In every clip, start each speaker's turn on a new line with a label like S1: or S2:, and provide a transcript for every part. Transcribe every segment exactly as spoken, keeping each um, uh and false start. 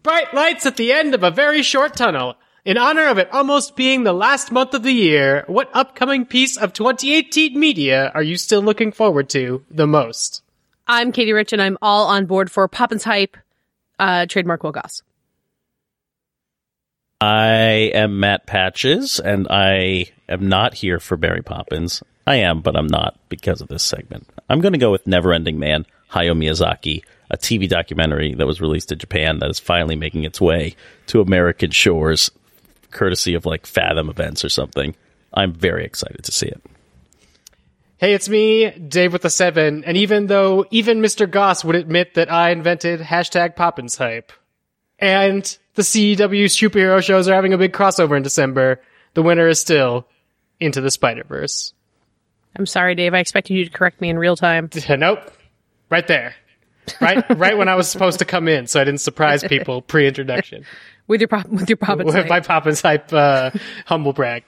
S1: Bright lights at the end of a very short tunnel. In honor of it almost being the last month of the year, what upcoming piece of twenty eighteen media are you still looking forward to the most?
S2: I'm Katie Rich, and I'm all on board for Poppins Hype, uh, trademark Will Goss.
S3: I am Matt Patches, and I am not here for Barry Poppins. I am, but I'm not because of this segment. I'm going to go with Neverending Man, Hayao Miyazaki, a T V documentary that was released in Japan that is finally making its way to American shores, courtesy of like Fathom Events or something. I'm very excited to see it.
S1: Hey, it's me, Dave with the seven, and even though even Mister Goss would admit that I invented hashtag Poppins Hype, and the C W superhero shows are having a big crossover in December, the winner is still Into the Spider-Verse.
S2: I'm sorry, Dave. I expected you to correct me in real time.
S1: Nope. Right there. Right right when I was supposed to come in, so I didn't surprise people pre-introduction.
S2: With your pop, with your Poppins
S1: With
S2: Hype.
S1: my Poppins Hype uh, humble brag.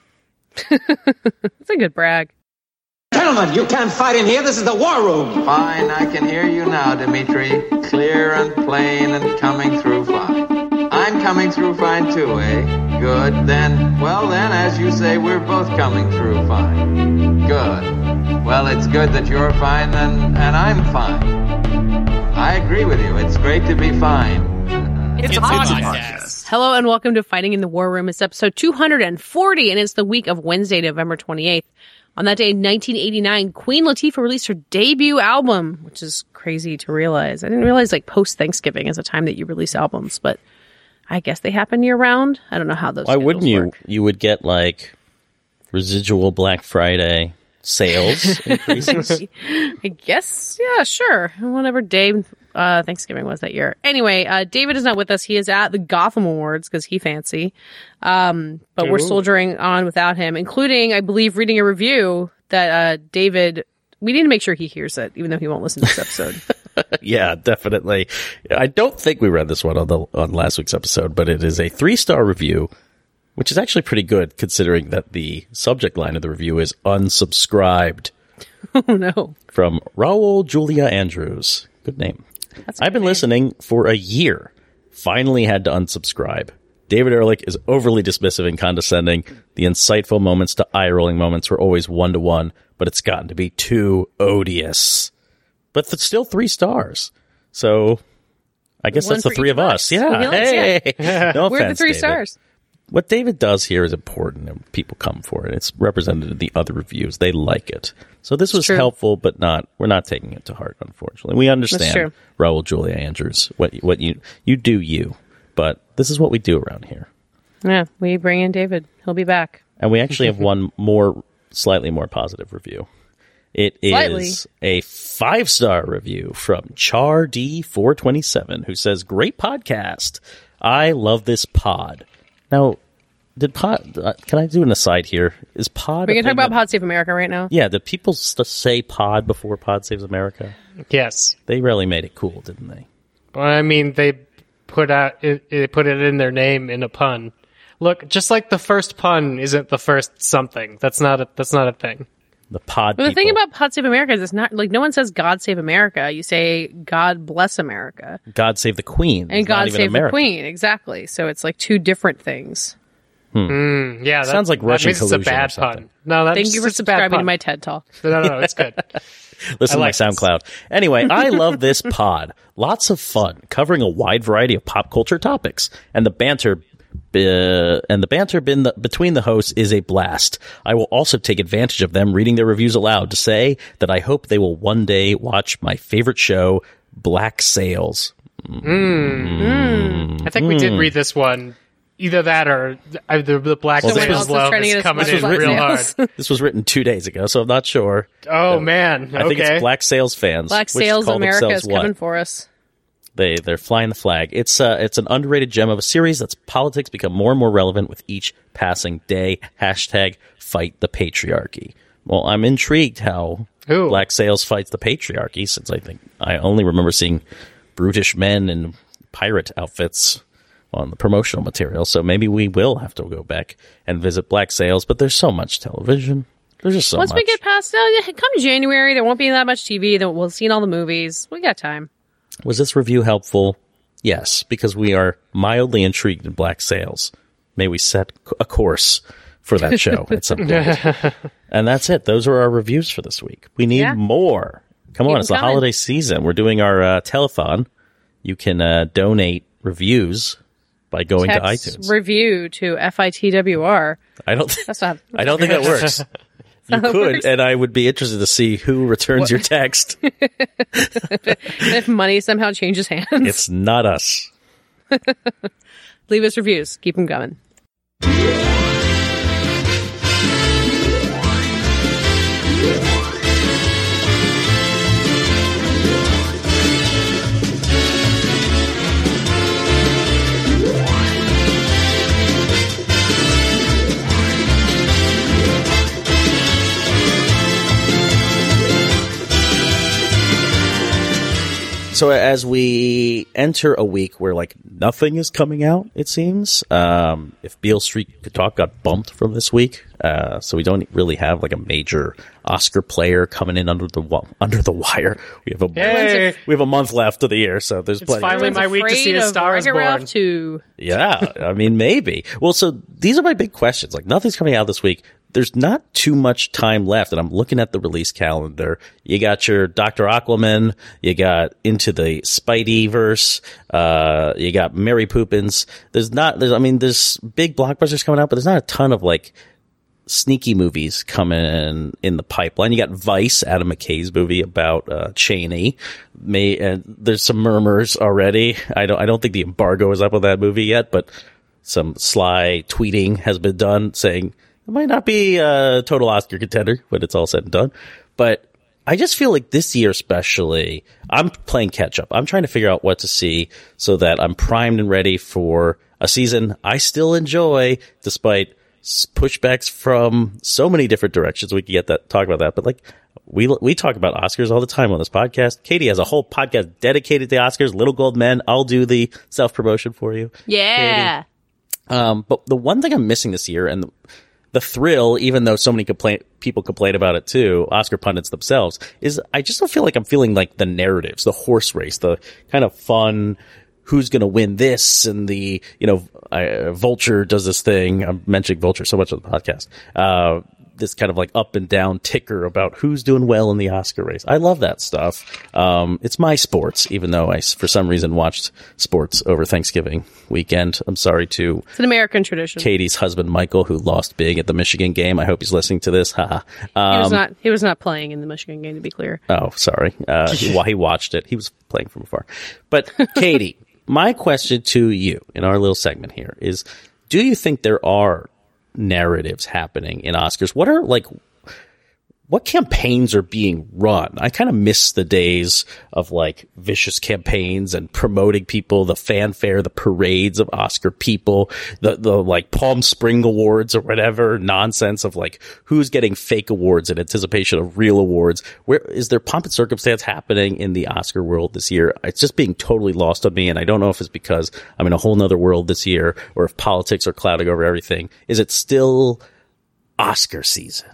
S2: It's a good brag.
S4: Gentlemen, you can't fight in here. This is the war room.
S5: Fine, I can hear you now, Dimitri. Clear and plain and coming through fine. I'm coming through fine too, eh? Good. Then, well then, as you say, we're both coming through fine. Good. Well, it's good that you're fine and, and I'm fine. I agree with you. It's great to be fine.
S2: It's, it's a podcast. podcast. Hello and welcome to Fighting in the War Room. It's episode two hundred forty, and it's the week of Wednesday, November twenty-eighth. On that day in nineteen eighty-nine, Queen Latifah released her debut album, which is crazy to realize. I didn't realize like post-Thanksgiving is a time that you release albums, but I guess they happen year-round. I don't know how those
S3: Why wouldn't you?
S2: Work.
S3: You would get like residual Black Friday sales increases.
S2: I guess, yeah, sure. Whatever day uh, Thanksgiving was that year. Anyway, uh, David is not with us. He is at the Gotham Awards because he fancy. Um, but Ooh. We're soldiering on without him, including, I believe, reading a review that uh, David, we need to make sure he hears it, even though he won't listen to this episode.
S3: Yeah, definitely. I don't think we read this one on the on last week's episode, but it is a three-star review, which is actually pretty good considering that the subject line of the review is unsubscribed.
S2: Oh, no.
S3: From Raul Julia Andrews. Good name.
S2: That's
S3: I've been
S2: name.
S3: listening for a year. Finally had to unsubscribe. David Ehrlich is overly dismissive and condescending. The insightful moments to eye-rolling moments were always one-to-one, but it's gotten to be too odious. But it's still three stars. So I guess
S2: One
S3: that's the three of us. us. Yeah.
S2: Well,
S3: hey.
S2: Yeah.
S3: No
S2: We're
S3: offense,
S2: the three
S3: David.
S2: stars.
S3: What David does here is important, and people come for it. It's represented in the other reviews. They like it. So this was
S2: true.
S3: helpful, but not. We're not taking it to heart, unfortunately. We understand, Raul Julia Andrews, what what you you do you, but this is what we do around here.
S2: Yeah, we bring in David. He'll be back.
S3: And we actually have one more, slightly more positive review. It
S2: Slightly.
S3: is a five-star review from Char D four twenty-seven, who says, "Great podcast. I love this pod." Now, did pod? Uh, can I do an aside here? Is pod?
S2: We're going to talk about Pod Save America right now.
S3: Yeah, did people st- say pod before Pod Saves America?
S1: Yes.
S3: They really made it cool, didn't they?
S1: Well, I mean, they put out it, it put it in their name in a pun. Look, just like the first pun isn't the first something. That's not a that's not a thing.
S3: The pod.
S2: But the
S3: people.
S2: thing about Pod Save America is it's not like no one says God Save America. You say God Bless America.
S3: God Save the Queen.
S2: And
S3: it's
S2: God Save
S3: America.
S2: the Queen. Exactly. So it's like two different things.
S3: Hmm.
S1: Mm, yeah, that
S3: sounds like Russian
S1: that means it's a bad pun. No, that's
S2: Thank you for
S1: it's a bad
S2: subscribing
S1: pun.
S2: to my TED Talk.
S1: No, no, no, it's good.
S3: Listen
S1: like
S3: to my SoundCloud. Anyway, I love this pod. Lots of fun, covering a wide variety of pop culture topics, and the banter. Uh, and the banter bin the, between the hosts is a blast. I will also take advantage of them reading their reviews aloud to say that I hope they will one day watch my favorite show, Black Sails.
S1: Mm. Mm. I think mm. we did read this one. Either that or uh, the, the Black
S3: well,
S1: Sails love is coming in real hard.
S3: This was written two days ago, so I'm not sure.
S1: Oh, uh, man. Okay.
S3: I think it's Black Sails fans.
S2: Black Sails America is coming
S3: what?
S2: for us.
S3: They, they're flying the flag. It's uh, it's an underrated gem of a series that's politics become more and more relevant with each passing day. Hashtag fight the patriarchy. Well, I'm intrigued how
S1: Ooh.
S3: Black Sails fights the patriarchy, since I think I only remember seeing brutish men in pirate outfits on the promotional material. So maybe we will have to go back and visit Black Sails, but there's so much television. There's just so
S2: Once
S3: much.
S2: Once we get past, uh, come January, there won't be that much T V. Then we'll see all the movies. We got time.
S3: Was this review helpful? Yes, because we are mildly intrigued in black sails. May we set a course for that show at some point. And that's it. Those are our reviews for this week. We need yeah. more. Come Keep on, it's the holiday season. We're doing our uh, telethon. You can uh, donate reviews by going
S2: Text
S3: to iTunes.
S2: Review to F I T W R.
S3: I don't. Th-
S2: that's not,
S3: I don't think that works. You could, works. And I would be interested to see who returns what? your text.
S2: If money somehow changes hands,
S3: it's not us.
S2: Leave us reviews. Keep them coming.
S3: So as we enter a week where, like, nothing is coming out, it seems, um, if Beale Street Could Talk got bumped from this week, uh, so we don't really have, like, a major Oscar player coming in under the under the wire. We have a
S1: Yay.
S3: we have a month left of the year, so there's
S1: it's
S3: plenty.
S1: finally my week to see A Star Is Born.
S2: Too.
S3: Yeah, I mean, maybe. Well, so these are my big questions. Like, nothing's coming out this week. There's not too much time left, and I'm looking at the release calendar. You got your Doctor Aquaman, you got Into the Spideyverse, uh, you got Mary Poppins. There's not, there's, I mean, there's big blockbusters coming out, but there's not a ton of, like, sneaky movies coming in, in the pipeline. You got Vice, Adam McKay's movie about uh, Cheney. May, and there's some murmurs already. I don't, I don't think the embargo is up on that movie yet, but some sly tweeting has been done saying, it might not be a total Oscar contender when it's all said and done, but I just feel like this year especially, I'm playing catch up. I'm trying to figure out what to see so that I'm primed and ready for a season I still enjoy, despite pushbacks from so many different directions. We can get that, talk about that, but like we we talk about Oscars all the time on this podcast. Katie has a whole podcast dedicated to Oscars, Little Gold Men. I'll do the self promotion for you.
S2: Yeah.
S3: Katie. Um, but the one thing I'm missing this year, and the, The thrill, even though so many complain- people complain about it too, Oscar pundits themselves, is I just don't feel like I'm feeling like the narratives, the horse race, the kind of fun, who's going to win this, and the, you know, I, Vulture does this thing. I'm mentioning Vulture so much on the podcast. Uh, this kind of like up and down ticker about who's doing well in the Oscar race. I love that stuff. Um, it's my sports, even though I, for some reason, watched sports over Thanksgiving weekend. I'm sorry to
S2: it's an American tradition.
S3: Katie's husband, Michael, who lost big at the Michigan game. I hope he's listening to this. Ha um,
S2: he was not. He was not playing in the Michigan game, to be clear.
S3: Oh, sorry. Uh, he, he watched it. He was playing from afar. But Katie, my question to you in our little segment here is: do you think there are narratives happening in Oscars? What are like, what campaigns are being run? I kind of miss the days of like vicious campaigns and promoting people, the fanfare, the parades of Oscar people, the, the like Palm Spring Awards or whatever nonsense of like who's getting fake awards in anticipation of real awards. Where is there pomp and circumstance happening in the Oscar world this year? It's just being totally lost on me. And I don't know if it's because I'm in a whole nother world this year or if politics are clouding over everything. Is it still Oscar season?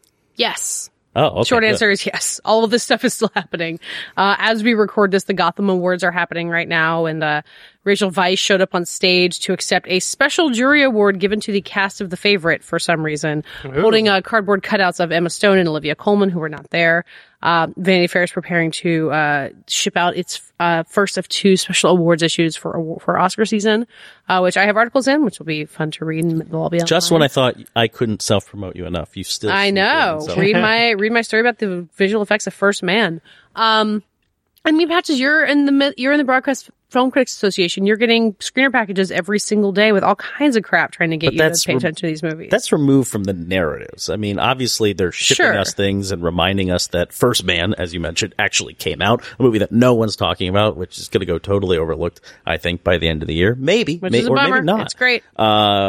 S2: Yes.
S3: Oh, okay,
S2: Short
S3: good.
S2: answer is yes. All of this stuff is still happening. Uh, as we record this, the Gotham Awards are happening right now, and uh, Rachel Weisz showed up on stage to accept a special jury award given to the cast of The Favorite for some reason, Ooh. holding uh, cardboard cutouts of Emma Stone and Olivia Colman, who were not there. Uh, Vanity Fair is preparing to uh, ship out its uh, first of two special awards issues for for Oscar season, uh, which I have articles in, which will be fun to read, and they'll all be online.
S3: Just when I thought I couldn't self-promote you enough, you still
S2: I know. In, so. read my read my story about the visual effects of First Man. Um, I mean, Patches, you're in the you're in the Broadcast Film Critics Association. You're getting screener packages every single day with all kinds of crap trying to get but you to pay re- attention to these movies.
S3: That's removed from the narratives. I mean, obviously they're shipping
S2: sure.
S3: us things and reminding us that First Man, as you mentioned, actually came out, a movie that no one's talking about, which is going to go totally overlooked, I think, by the end of the year. Maybe,
S2: which
S3: may,
S2: is a
S3: or
S2: bummer.
S3: maybe not.
S2: It's great.
S3: Uh,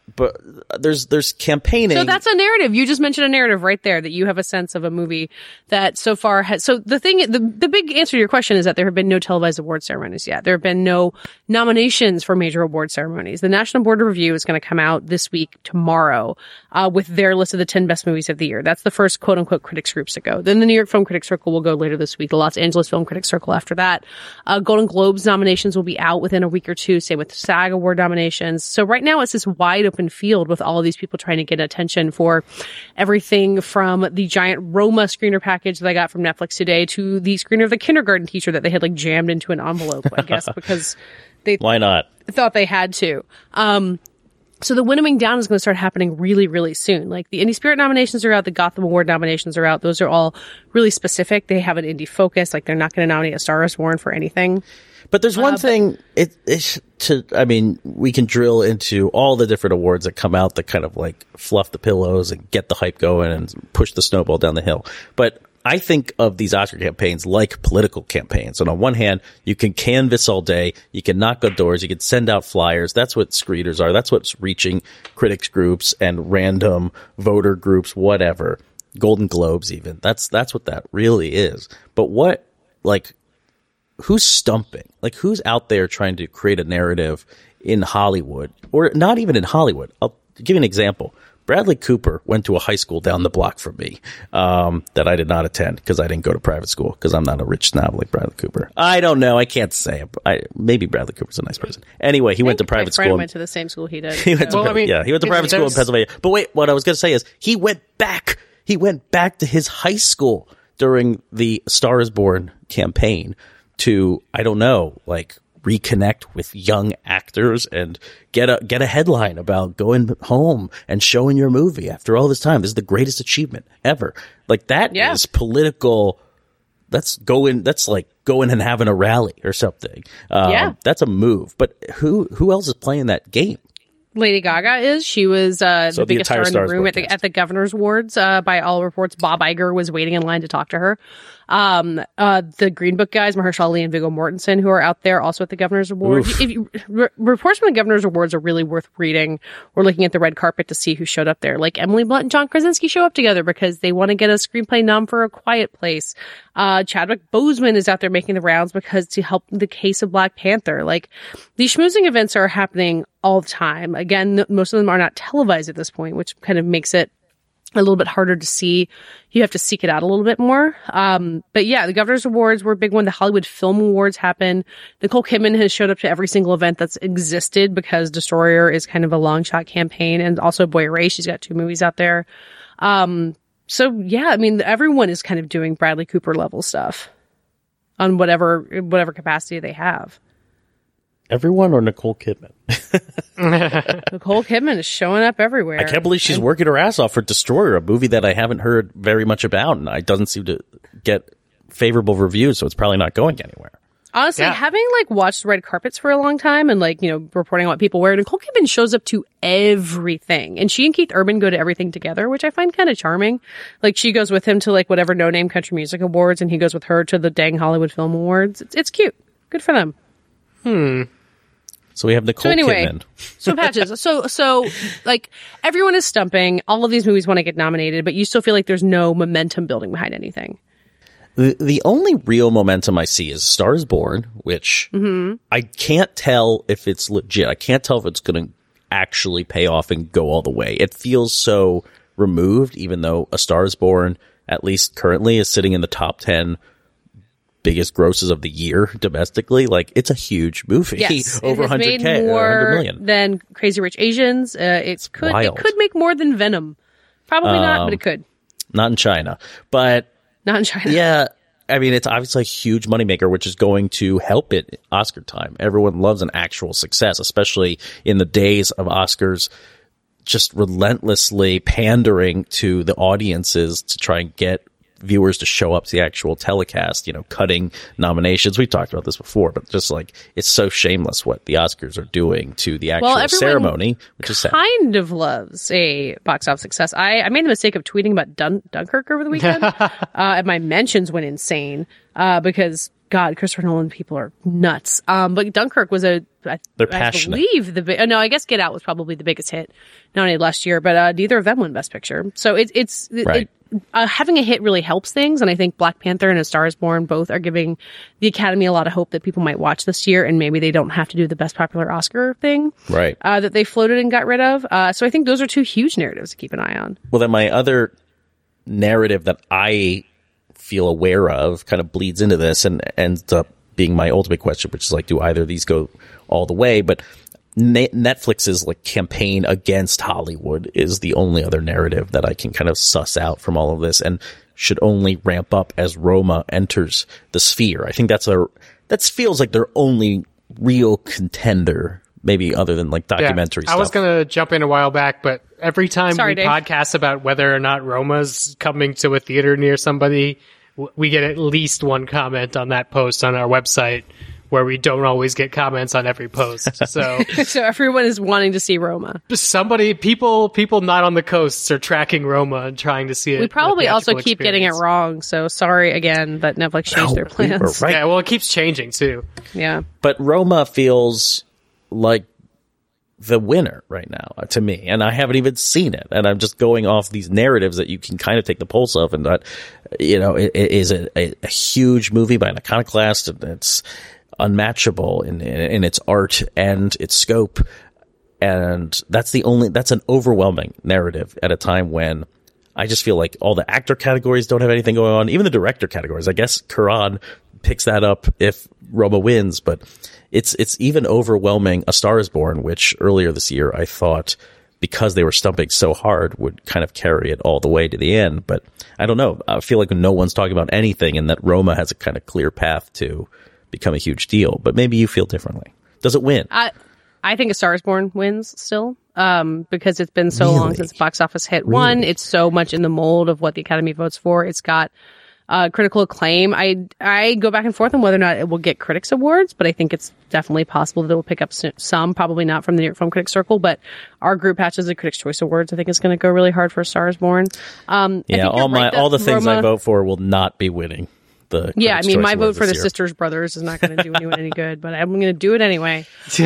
S3: but there's there's campaigning.
S2: So that's a narrative. You just mentioned a narrative right there that you have a sense of a movie that so far has. So the thing, the the big answer to your question is that there have been no televised award ceremonies yet. There have been no nominations for major award ceremonies. The National Board of Review is going to come out this week tomorrow uh, with their list of the ten best movies of the year. That's the first quote unquote critics groups to go. Then the New York Film Critics Circle will go later this week. The Los Angeles Film Critics Circle after that. Uh, Golden Globes nominations will be out within a week or two. Same with SAG Award nominations. So right now it's this wide open field with all of these people trying to get attention for everything from the giant Roma screener package that I got from Netflix today to the screener of The Kindergarten Teacher that they had like jammed into an envelope, I guess, because they
S3: why not
S2: thought they had to. Um, so the winnowing down is going to start happening really, really soon. Like the Indie Spirit nominations are out, the Gotham Award nominations are out. Those are all really specific. They have an indie focus. Like they're not going to nominate A Star Is Born for anything.
S3: But there's one
S2: uh,
S3: thing, it, it's to, I mean, we can drill into all the different awards that come out that kind of like fluff the pillows and get the hype going and push the snowball down the hill. But I think of these Oscar campaigns like political campaigns. And on one hand, you can canvass all day, you can knock on doors, you can send out flyers. That's what screeners are. That's what's reaching critics groups and random voter groups, whatever. Golden Globes even. That's, that's what that really is. But what, like, who's stumping? Like, who's out there trying to create a narrative in Hollywood, or not even in Hollywood? I'll give you an example. Bradley Cooper went to a high school down the block from me um, that I did not attend because I didn't go to private school because I'm not a rich snob like Bradley Cooper. I don't know. I can't say. I, maybe Bradley Cooper's a nice person. Anyway, he went to private
S2: my friend
S3: school.
S2: went to the same school he did.
S3: He went
S1: Well,
S3: to,
S1: I mean,
S3: yeah, he went to private school in Pennsylvania. But wait, what I was going to say is he went back. He went back to his high school during the Star Is Born campaign to, I don't know, like reconnect with young actors and get a get a headline about going home and showing your movie after all this time. This is the greatest achievement ever. Like that
S2: yeah.
S3: is political. That's going. That's like going and having a rally or something. Um,
S2: yeah,
S3: that's a move. But who who else is playing that game?
S2: Lady Gaga is. She was uh,
S3: so
S2: the
S3: the
S2: biggest star in the room at the,
S3: broadcast.
S2: at the Governor's Awards. Uh, by all reports, Bob Iger was waiting in line to talk to her. Um, uh, the Green Book guys, Mahershala Ali and Viggo Mortensen, who are out there also at the Governor's Awards. If you, re- reports from the Governor's Awards are really worth reading. We're looking at the red carpet to see who showed up there. Like Emily Blunt and John Krasinski show up together because they want to get a screenplay nom for A Quiet Place. Uh, Chadwick Boseman is out there making the rounds because to help the case of Black Panther. Like these schmoozing events are happening all the time. Again, most of them are not televised at this point, which kind of makes it a little bit harder to see. You have to seek it out a little bit more. Um, but yeah, the Governor's Awards were a big one. The Hollywood Film Awards happen. Nicole Kidman has showed up to every single event that's existed because Destroyer is kind of a long shot campaign, and also Boy Erased. She's got two movies out there. Um, so yeah, I mean, everyone is kind of doing Bradley Cooper level stuff on whatever, whatever capacity they have.
S3: Everyone or Nicole Kidman?
S2: Nicole Kidman is showing up everywhere.
S3: I can't believe she's working her ass off for Destroyer, a movie that I haven't heard very much about, and it doesn't seem to get favorable reviews, so it's probably not going anywhere.
S2: Honestly,
S1: Yeah.
S2: having like watched red carpets for a long time and like, you know, reporting on what people wear, Nicole Kidman shows up to everything. And she and Keith Urban go to everything together, which I find kind of charming. Like she goes with him to like whatever No Name Country Music Awards, and he goes with her to the dang Hollywood Film Awards. It's, it's cute. Good for them.
S1: Hmm.
S3: So we have Nicole
S2: So anyway,
S3: Kidman.
S2: so Patches. So, so like everyone is stumping. All of these movies want to get nominated, but you still feel like there's no momentum building behind anything.
S3: The, the only real momentum I see is Star Is Born, which
S2: Mm-hmm.
S3: I can't tell if it's legit. I can't tell if it's going to actually pay off and go all the way. It feels so removed, even though A Star Is Born, at least currently, is sitting in the top ten biggest grosses of the year domestically. Like, it's a huge movie.
S2: Yes,
S3: Over
S2: it has
S3: one hundred
S2: made
S3: K,
S2: more
S3: one hundred million.
S2: than Crazy Rich Asians. Uh, it could
S3: wild.
S2: it could make more than Venom. Probably not,
S3: Um,
S2: but it could.
S3: Not in China. But
S2: Not in China.
S3: yeah, I mean, it's obviously a huge moneymaker, which is going to help it Oscar time. Everyone loves an actual success, especially in the days of Oscars just relentlessly pandering to the audiences to try and get viewers to show up to the actual telecast, you know, cutting nominations. We've talked about this before, but just like, it's so shameless what the Oscars are doing to the actual
S2: Well, everyone
S3: ceremony, which is sad.
S2: kind of loves a box office success. I, I made the mistake of tweeting about Dun- Dunkirk over the weekend, uh, and my mentions went insane uh, because God, Christopher Nolan people are nuts. Um, but Dunkirk was a, I,
S3: They're
S2: I
S3: passionate.
S2: believe the, bi- no, I guess Get Out was probably the biggest hit, not only last year, but, uh, neither of them won Best Picture. So it, it's,
S3: Right.
S2: it, uh, having a hit really helps things. And I think Black Panther and A Star is Born both are giving the Academy a lot of hope that people might watch this year, and maybe they don't have to do the Best Popular Oscar thing.
S3: Right.
S2: Uh, that they floated and got rid of. Uh, so I think those are two huge narratives to keep an eye on.
S3: Well, then my other narrative that I feel aware of kind of bleeds into this and ends up being my ultimate question, which is like, do either of these go all the way? But ne- Netflix's like campaign against Hollywood is the only other narrative that I can kind of suss out from all of this, and should only ramp up as Roma enters the sphere. I think that's a that feels like their only real contender, maybe other than like documentary
S1: yeah,
S3: stuff.
S1: I was going to jump in a while back, but every time
S2: Sorry,
S1: we
S2: Dave.
S1: podcast about whether or not Roma's coming to a theater near somebody, w- we get at least one comment on that post on our website, where we don't always get comments on every post. So
S2: So everyone is wanting to see Roma.
S1: somebody, people, people not on the coasts are tracking Roma and trying to see it.
S2: We probably
S1: in a
S2: also
S1: theatrical
S2: keep getting it
S1: experience.
S2: wrong. So sorry again that Netflix changed
S3: No,
S2: their
S3: we were
S2: plans.
S3: right.
S1: Yeah, well, it keeps changing too.
S2: Yeah.
S3: But Roma feels like the winner right now uh, to me, and I haven't even seen it, and I'm just going off these narratives that you can kind of take the pulse of, and that, you know, it, it is a, a, a huge movie by an iconoclast, and it's unmatchable in, in in its art and its scope, and that's the only that's an overwhelming narrative at a time when I just feel like all the actor categories don't have anything going on, even the director categories. I guess Quran picks that up if Roma wins, but it's it's even overwhelming A Star is Born, which earlier this year I thought, because they were stumping so hard, would kind of carry it all the way to the end. But I don't know. I feel like no one's talking about anything, and that Roma has a kind of clear path to become a huge deal. But maybe you feel differently. Does it win?
S2: I I think A Star is Born wins still, um, because it's been so long
S3: Really?
S2: since box office hit one. It's so much in the mold of what the Academy votes for. It's got uh, critical acclaim. I I go back and forth on whether or not it will get critics awards, but I think it's definitely possible that it will pick up s- some, probably not from the New York Film Critics Circle, but our group hatches the Critics' Choice Awards. I think it's going to go really hard for A Star is Born. Um, I
S3: Yeah,
S2: think you're
S3: all my
S2: right that
S3: all the things I
S2: Roma-
S3: vote for will not be winning. The
S2: Yeah, I
S3: Critics'
S2: mean,
S3: Choice
S2: my vote
S3: Awards
S2: for the
S3: this year.
S2: Sisters Brothers is not going to do anyone any good, but I'm going to do it anyway.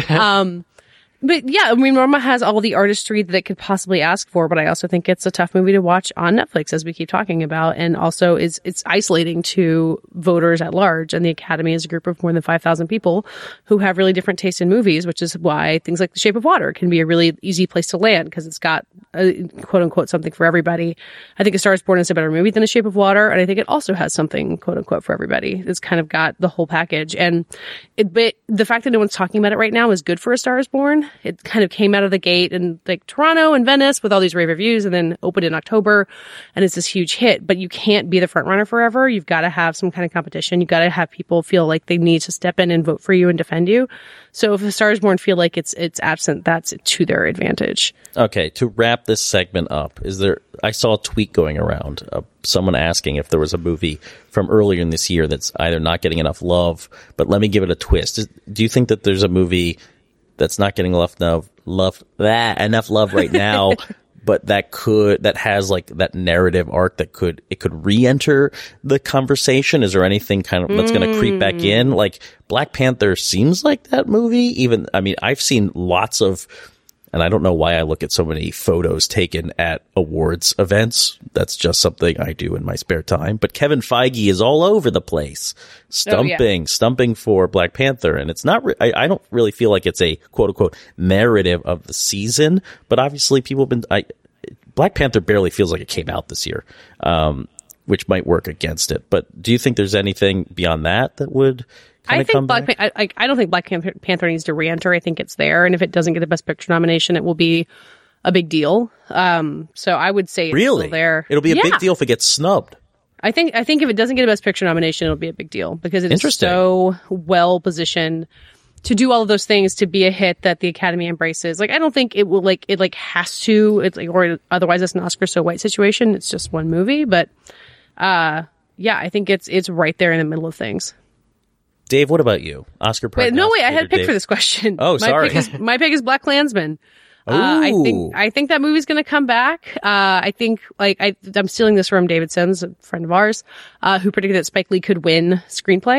S2: Um, but yeah, I mean, Roma has all the artistry that it could possibly ask for, but I also think it's a tough movie to watch on Netflix, as we keep talking about, and also is it's isolating to voters at large. And the Academy is a group of more than five thousand people who have really different tastes in movies, which is why things like The Shape of Water can be a really easy place to land, because it's got a, quote unquote something for everybody. I think A Star is Born is a better movie than The Shape of Water, and I think it also has something quote unquote for everybody. It's kind of got the whole package, and it, but the fact that no one's talking about it right now is good for A Star is Born. It kind of came out of the gate in like Toronto and Venice with all these rave reviews, and then opened in October, and it's this huge hit. But you can't be the front runner forever. You've got to have some kind of competition. You've got to have people feel like they need to step in and vote for you and defend you. So if A Star is Born feel like it's it's absent, that's to their advantage.
S3: Okay, to wrap this segment up, is there? I saw a tweet going around, uh, someone asking if there was a movie from earlier in this year that's either not getting enough love, but let me give it a twist. Is, do you think that there's a movie that's not getting enough love, love that enough love right now, but that could that has like that narrative arc that could it could re-enter the conversation? Is there anything kind of that's going to creep back in? Like Black Panther seems like that movie. Even I mean, I've seen lots of. And I don't know why I look at so many photos taken at awards events. That's just something I do in my spare time. But Kevin Feige is all over the place, stumping,
S2: Oh, yeah.
S3: stumping for Black Panther. And it's not, re- I, I don't really feel like it's a quote unquote narrative of the season. But obviously people have been, I, Black Panther barely feels like it came out this year, um, which might work against it. But do you think there's anything beyond that that would kind
S2: I
S3: of
S2: think
S3: come
S2: Black
S3: back?
S2: Pan- I, I don't think Black Panther, Panther needs to re-enter. I think it's there, and if it doesn't get a Best Picture nomination, it will be a big deal. Um, so I would say it's
S3: Really?
S2: still there.
S3: It'll be a
S2: Yeah.
S3: big deal if it gets snubbed.
S2: I think I think if it doesn't get a Best Picture nomination, it'll be a big deal because it is
S3: Interesting.
S2: so well positioned to do all of those things, to be a hit that the Academy embraces. Like, I don't think it will like it like has to. It's like, or otherwise it's an Oscar so white situation. It's just one movie, but uh, yeah, I think it's it's right there in the middle of things.
S3: Dave, what about you? Oscar
S2: Wait, no, wait, I had a pick
S3: Dave?
S2: for this question.
S3: Oh,
S2: my
S3: sorry.
S2: Pick is, my pick is Black Klansman. Uh, I
S3: Ooh.
S2: think I think that movie's going to come back. Uh, I think like I, I'm stealing this from David Sims, a friend of ours, uh, who predicted that Spike Lee could win screenplay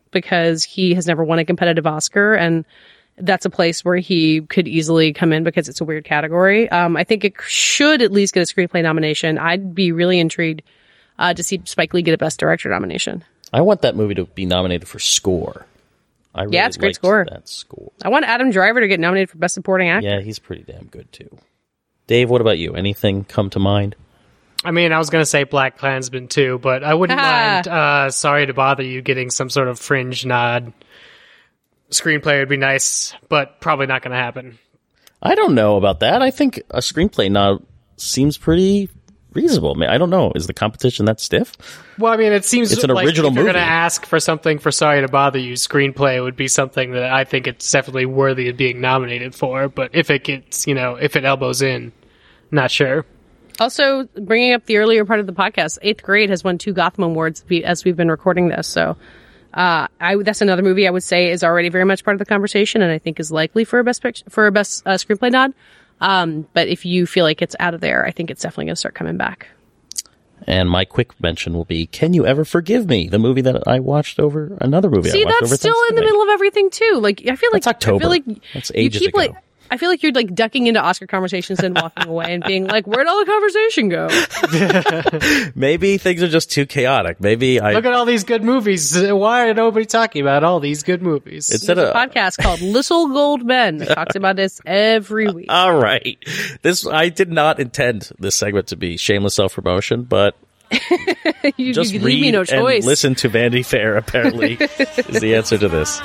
S2: because he has never won a competitive Oscar, and that's a place where he could easily come in because it's a weird category. Um, I think it should at least get a screenplay nomination. I'd be really intrigued uh, to see Spike Lee get a Best Director nomination.
S3: I want that movie to be nominated for score. I really
S2: yeah, it's a great
S3: liked
S2: score.
S3: That score.
S2: I want Adam Driver to get nominated for Best Supporting Actor.
S3: Yeah, he's pretty damn good too. Dave, what about you? Anything come to mind?
S1: I mean, I was going to say Black Klansman too, but I wouldn't mind uh, Sorry to Bother You getting some sort of fringe nod. Screenplay would be nice, but probably not going to happen.
S3: I don't know about that. I think a screenplay nod seems pretty reasonable. I mean, I don't know. Is the competition that stiff?
S1: Well, I mean, it seems
S3: it's an
S1: like
S3: original
S1: if you're
S3: movie.
S1: going to ask for something for Sorry to Bother You, screenplay would be something that I think it's definitely worthy of being nominated for. But if it gets, you know, if it elbows in, not sure.
S2: Also, bringing up the earlier part of the podcast, Eighth Grade has won two Gotham Awards as we've been recording this. So uh, I, that's another movie I would say is already very much part of the conversation, and I think is likely for a best picture, for a best uh, screenplay nod. Um, but if you feel like it's out of there, I think it's definitely going to start coming back.
S3: And my quick mention will be Can You Ever Forgive Me? The movie that I watched over another movie.
S2: See,
S3: I watched
S2: that's
S3: over
S2: still in the
S3: Thanksgiving.
S2: middle of everything too. Like I feel like
S3: That's October.
S2: I feel like
S3: That's
S2: you
S3: ages
S2: keep
S3: ago.
S2: like I feel like you're like ducking into Oscar conversations and walking away and being like, "Where'd all the conversation go?"
S3: Maybe things are just too chaotic. Maybe I
S1: Look at all these good movies. Why are nobody talking about all these good movies?
S3: instead
S2: There's
S3: of
S2: a podcast called Little Gold Men that talks about this every week.
S3: all right. This I did not intend this segment to be shameless self promotion, but
S2: you
S3: just
S2: you
S3: read
S2: leave me no choice.
S3: and listen to Vanity Fair. Apparently, is the answer to this.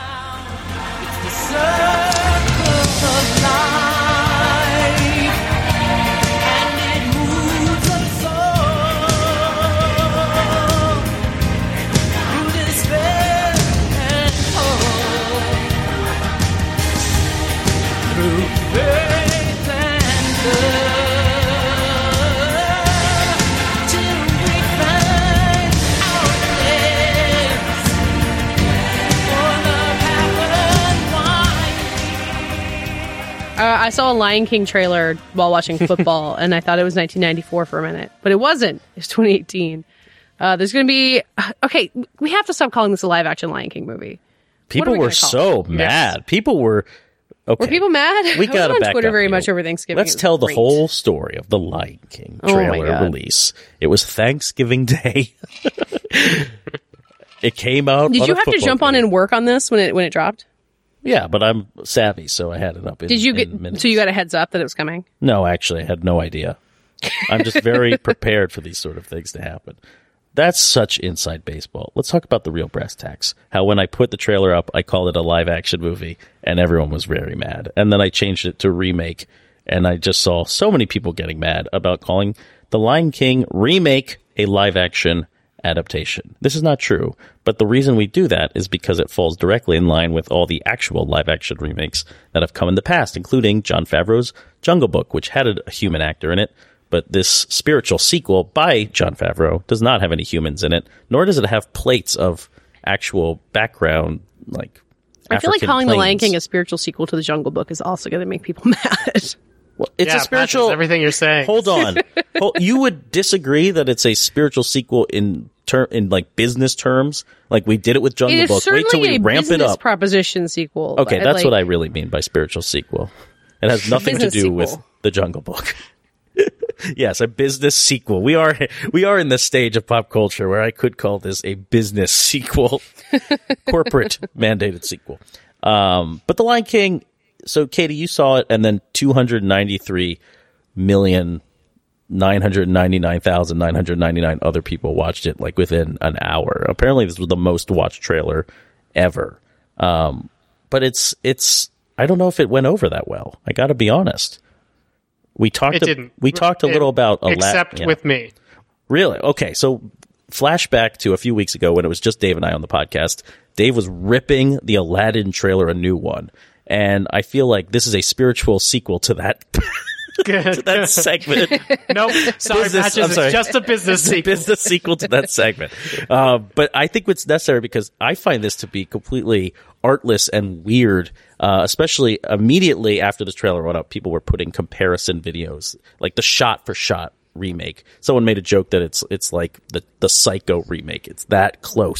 S2: Uh, I saw a Lion King trailer while watching football, and I thought it was nineteen ninety-four for a minute, but it wasn't. It's twenty eighteen. Uh, there's going to be okay. We have to stop calling this a live action Lion King movie.
S3: People
S2: we
S3: were
S2: gonna call
S3: so mad. People were okay.
S2: Were people mad?
S3: We
S2: I
S3: got to
S2: was on
S3: back
S2: Twitter
S3: up,
S2: very
S3: you know.
S2: much over Thanksgiving.
S3: Let's
S2: It was
S3: tell the
S2: great.
S3: whole story of the Lion King
S2: Oh my
S3: trailer
S2: God.
S3: release. It was Thanksgiving Day. It came out.
S2: Did
S3: on
S2: you
S3: a
S2: have to
S3: football
S2: jump on
S3: game.
S2: and work on this when it when it dropped?
S3: Yeah, but I'm savvy, so I had it up. In,
S2: Did you
S3: in
S2: get
S3: minutes.
S2: so you got a heads up that it was coming?
S3: No, actually, I had no idea. I'm just very prepared for these sort of things to happen. That's such inside baseball. Let's talk about the real brass tacks. How when I put the trailer up, I called it a live action movie, and everyone was very mad. And then I changed it to remake, and I just saw so many people getting mad about calling The Lion King remake a live action adaptation. This is not true, but the reason we do that is because it falls directly in line with all the actual live action remakes that have come in the past, including Jon Favreau's Jungle Book, which had a human actor in it. But this spiritual sequel by Jon Favreau does not have any humans in it, nor does it have plates of actual background, like
S2: I feel like
S3: African
S2: calling The Lion
S3: plains.
S2: King a spiritual sequel to The Jungle Book is also going to make people mad.
S3: Well, it's
S1: yeah,
S3: a spiritual.
S1: Patches, everything you're saying.
S3: Hold on, Hold, you would disagree that it's a spiritual sequel in term in like business terms, like we did it with Jungle
S2: It is
S3: Book. Wait till
S2: certainly
S3: we
S2: a
S3: ramp it
S2: business
S3: up.
S2: proposition sequel.
S3: Okay,
S2: but,
S3: that's
S2: like,
S3: what I really mean by spiritual sequel. It has nothing to
S2: Business
S3: do with
S2: sequel.
S3: the Jungle Book. Yes, a business sequel. We are we are in the stage of pop culture where I could call this a business sequel, corporate mandated sequel. Um, but The Lion King. So, Katie, you saw it, and then two hundred ninety-three million nine hundred ninety-nine thousand nine hundred ninety-nine other people watched it like within an hour. Apparently, this was the most watched trailer ever. Um, but it's it's I don't know if it went over that well. I got to be honest. We talked.
S1: It
S3: a,
S1: didn't.
S3: We talked a
S1: It-
S3: little about Ala-
S1: except
S3: yeah.
S1: with me.
S3: Really? Okay. So flashback to a few weeks ago when it was just Dave and I on the podcast. Dave was ripping the Aladdin trailer a new one. And I feel like this is a spiritual sequel to that to that segment.
S1: Nope. Sorry,
S3: Business-
S1: Patches.
S3: I'm sorry.
S1: It's just a business
S3: It's a
S1: sequel.
S3: business sequel to that segment. Uh, but I think it's necessary because I find this to be completely artless and weird, uh, especially immediately after this trailer went up, people were putting comparison videos, like the shot for shot remake. Someone made a joke that it's it's like the, the Psycho remake. It's that close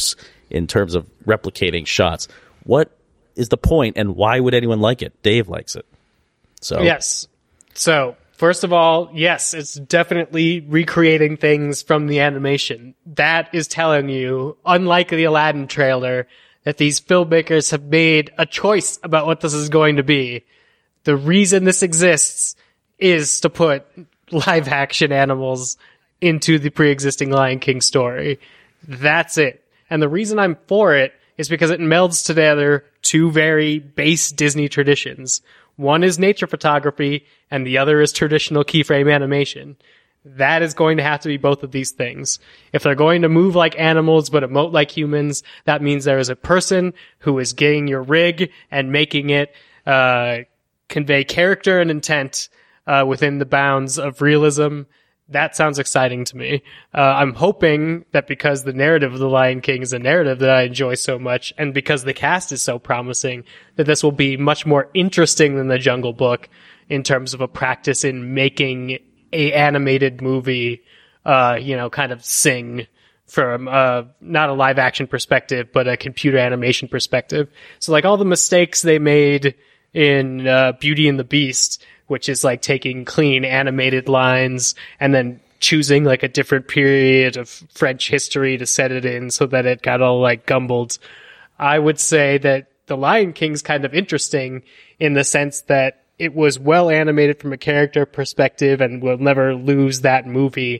S3: in terms of replicating shots. What is the point, and why would anyone like it? Dave likes it. So
S1: yes. So first of all, yes, it's definitely recreating things from the animation. That is telling you, unlike the Aladdin trailer, that these filmmakers have made a choice about what this is going to be. The reason this exists is to put live action animals into the pre-existing Lion King story. That's it. And the reason I'm for it is because it melds together two very base Disney traditions. One is nature photography, and the other is traditional keyframe animation. That is going to have to be both of these things. If they're going to move like animals but emote like humans, that means there is a person who is getting your rig and making it uh, convey character and intent uh, within the bounds of realism. That sounds exciting to me. Uh, I'm hoping that because the narrative of The Lion King is a narrative that I enjoy so much, and because the cast is so promising, that this will be much more interesting than The Jungle Book in terms of a practice in making a animated movie, uh, you know, kind of sing from, uh, not a live action perspective, but a computer animation perspective. So like all the mistakes they made in, uh, Beauty and the Beast, which is like taking clean animated lines and then choosing like a different period of French history to set it in so that it got all like gumbled. I would say that The Lion King's kind of interesting in the sense that it was well animated from a character perspective and will never lose that movie.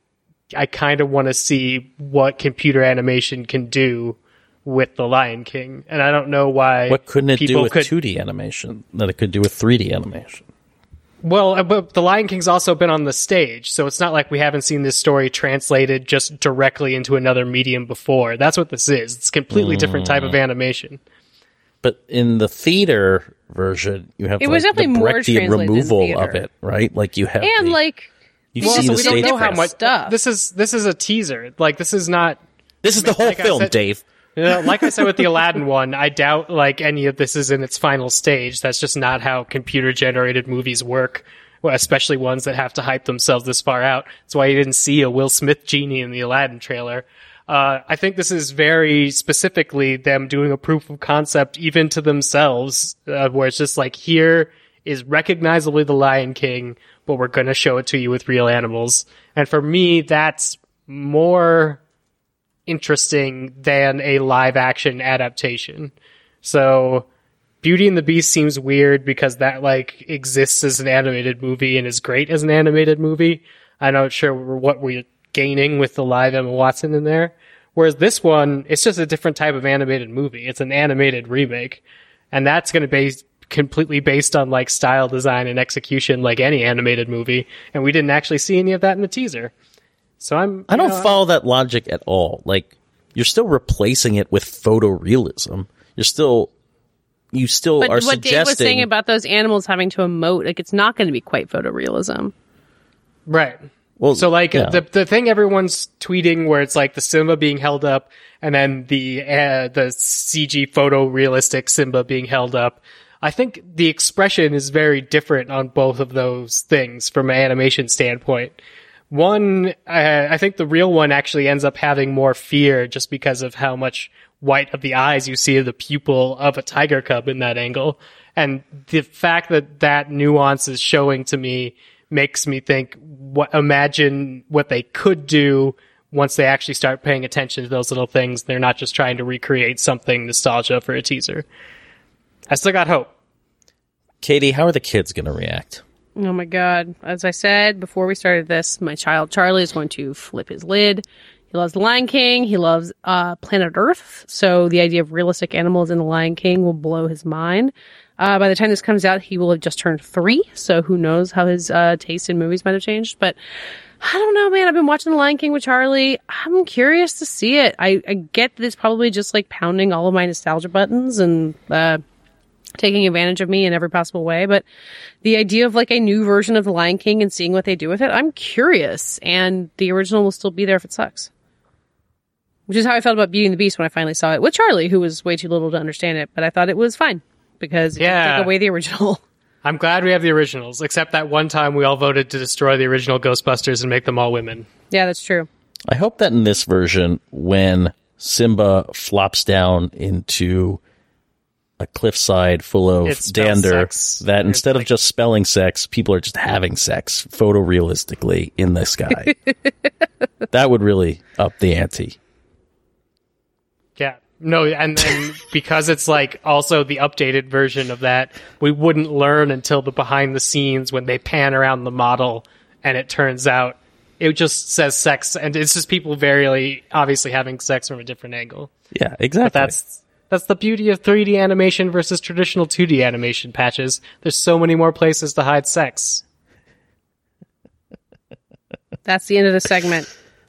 S1: I kind of want to see what computer animation can do with The Lion King. And I don't know why.
S3: What couldn't it do with
S1: could...
S3: two D animation that it could do with three D animation?
S1: Well, but The Lion King's also been on the stage, so it's not like we haven't seen this story translated just directly into another medium before. That's what this is. It's a completely mm. different type of animation.
S3: But in the theater version, you have
S2: it
S3: like,
S2: was definitely
S3: the
S2: more
S3: Brechtian removal
S2: in
S3: of it, right? Like you have
S2: and
S3: the,
S2: like
S3: you
S1: well,
S3: see
S1: so
S3: the
S1: we
S3: stage
S1: don't know how much
S2: stuff.
S1: This is this is a teaser. Like this is not.
S3: This is the whole
S1: like
S3: film,
S1: said,
S3: Dave.
S1: You know, like I said with the Aladdin one, I doubt like any of this is in its final stage. That's just not how computer generated movies work. Well, especially ones that have to hype themselves this far out. That's why you didn't see a Will Smith genie in the Aladdin trailer. Uh, I think this is very specifically them doing a proof of concept even to themselves, uh, where it's just like, here is recognizably the Lion King, but we're going to show it to you with real animals. And for me, that's more interesting than a live action adaptation. So Beauty and the Beast seems weird because that like exists as an animated movie and is great as an animated movie. I'm not sure what we're gaining with the live Emma Watson in there. Whereas this one, it's just a different type of animated movie. It's an animated remake. And that's going to be completely based on like style design and execution like any animated movie. And we didn't actually see any of that in the teaser. So I'm,
S3: I don't
S1: know,
S3: follow that logic at all. Like, you're still replacing it with photorealism. You're still, you still
S2: but
S3: are
S2: what
S3: suggesting.
S2: Dave was saying about those animals having to emote, like it's not going to be quite photorealism.
S1: Right.
S3: Well,
S1: so like
S3: yeah.
S1: the the thing everyone's tweeting where it's like the Simba being held up and then the uh, the C G photorealistic Simba being held up. I think the expression is very different on both of those things from an animation standpoint. One, uh, I think the real one actually ends up having more fear just because of how much white of the eyes you see of the pupil of a tiger cub in that angle. And the fact that that nuance is showing to me makes me think, what, imagine what they could do once they actually start paying attention to those little things. They're not just trying to recreate something nostalgia for a teaser. I still got hope.
S3: Katie, how are the kids going to react?
S2: Oh my God. As I said before we started this, my child Charlie is going to flip his lid. He loves The Lion King. He loves uh, Planet Earth. So the idea of realistic animals in The Lion King will blow his mind. Uh, by the time this comes out, he will have just turned three. So who knows how his uh, taste in movies might have changed. But I don't know, man. I've been watching The Lion King with Charlie. I'm curious to see it. I, I get that it's probably just like pounding all of my nostalgia buttons and uh, taking advantage of me in every possible way. But the idea of like a new version of The Lion King and seeing what they do with it, I'm curious. And the original will still be there if it sucks. Which is how I felt about Beauty and the Beast when I finally saw it with Charlie, who was way too little to understand it. But I thought it was fine because it
S1: yeah.
S2: didn't take away the original.
S1: I'm glad we have the originals, except that one time we all voted to destroy the original Ghostbusters and make them all women.
S2: Yeah, that's true.
S3: I hope that in this version, when Simba flops down into a cliffside full of
S1: It spells
S3: dander
S1: sex.
S3: that
S1: It's
S3: instead
S1: like-
S3: of just spelling sex, people are just having sex photorealistically in the sky. That would really up the ante.
S1: Yeah. No, and then because it's like also the updated version of that, we wouldn't learn until the behind the scenes when they pan around the model and it turns out it just says sex and it's just people very obviously having sex from a different angle.
S3: Yeah, exactly.
S1: But that's that's the beauty of three D animation versus traditional two D animation, Patches. There's so many more places to hide sex.
S2: That's the end of the segment.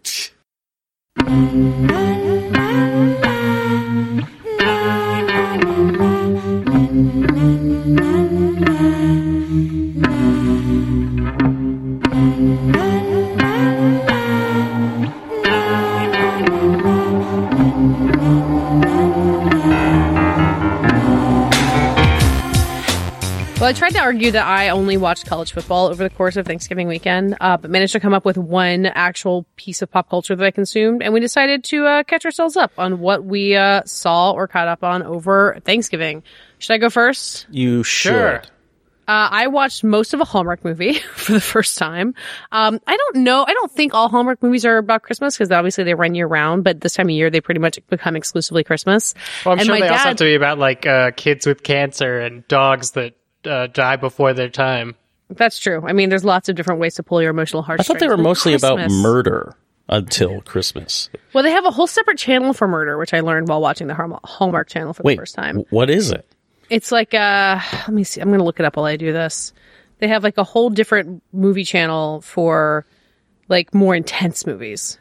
S2: Well, I tried to argue that I only watched college football over the course of Thanksgiving weekend, uh, but managed to come up with one actual piece of pop culture that I consumed, and we decided to uh, catch ourselves up on what we uh, saw or caught up on over Thanksgiving. Should I go first?
S3: You should.
S1: Sure.
S2: Uh, I watched most of a Hallmark movie for the first time. Um, I don't know. I don't think all Hallmark movies are about Christmas because obviously they run year round, but this time of year they pretty much become exclusively Christmas.
S1: Well, I'm
S2: And
S1: sure
S2: my
S1: they also
S2: dad-
S1: have to be about like uh, kids with cancer and dogs that uh, die before their time.
S2: That's true. I mean, there's lots of different ways to pull your emotional
S3: I
S2: heartstrings.
S3: thought they were
S2: with
S3: mostly about
S2: Christmas.
S3: murder until Christmas.
S2: Well, they have a whole separate channel for murder, which I learned while watching the Hallmark- Hallmark channel for
S3: Wait,
S2: the first time.
S3: w- what is it?
S2: It's like, uh, let me see. I'm going to look it up while I do this. They have like a whole different movie channel for like more intense movies.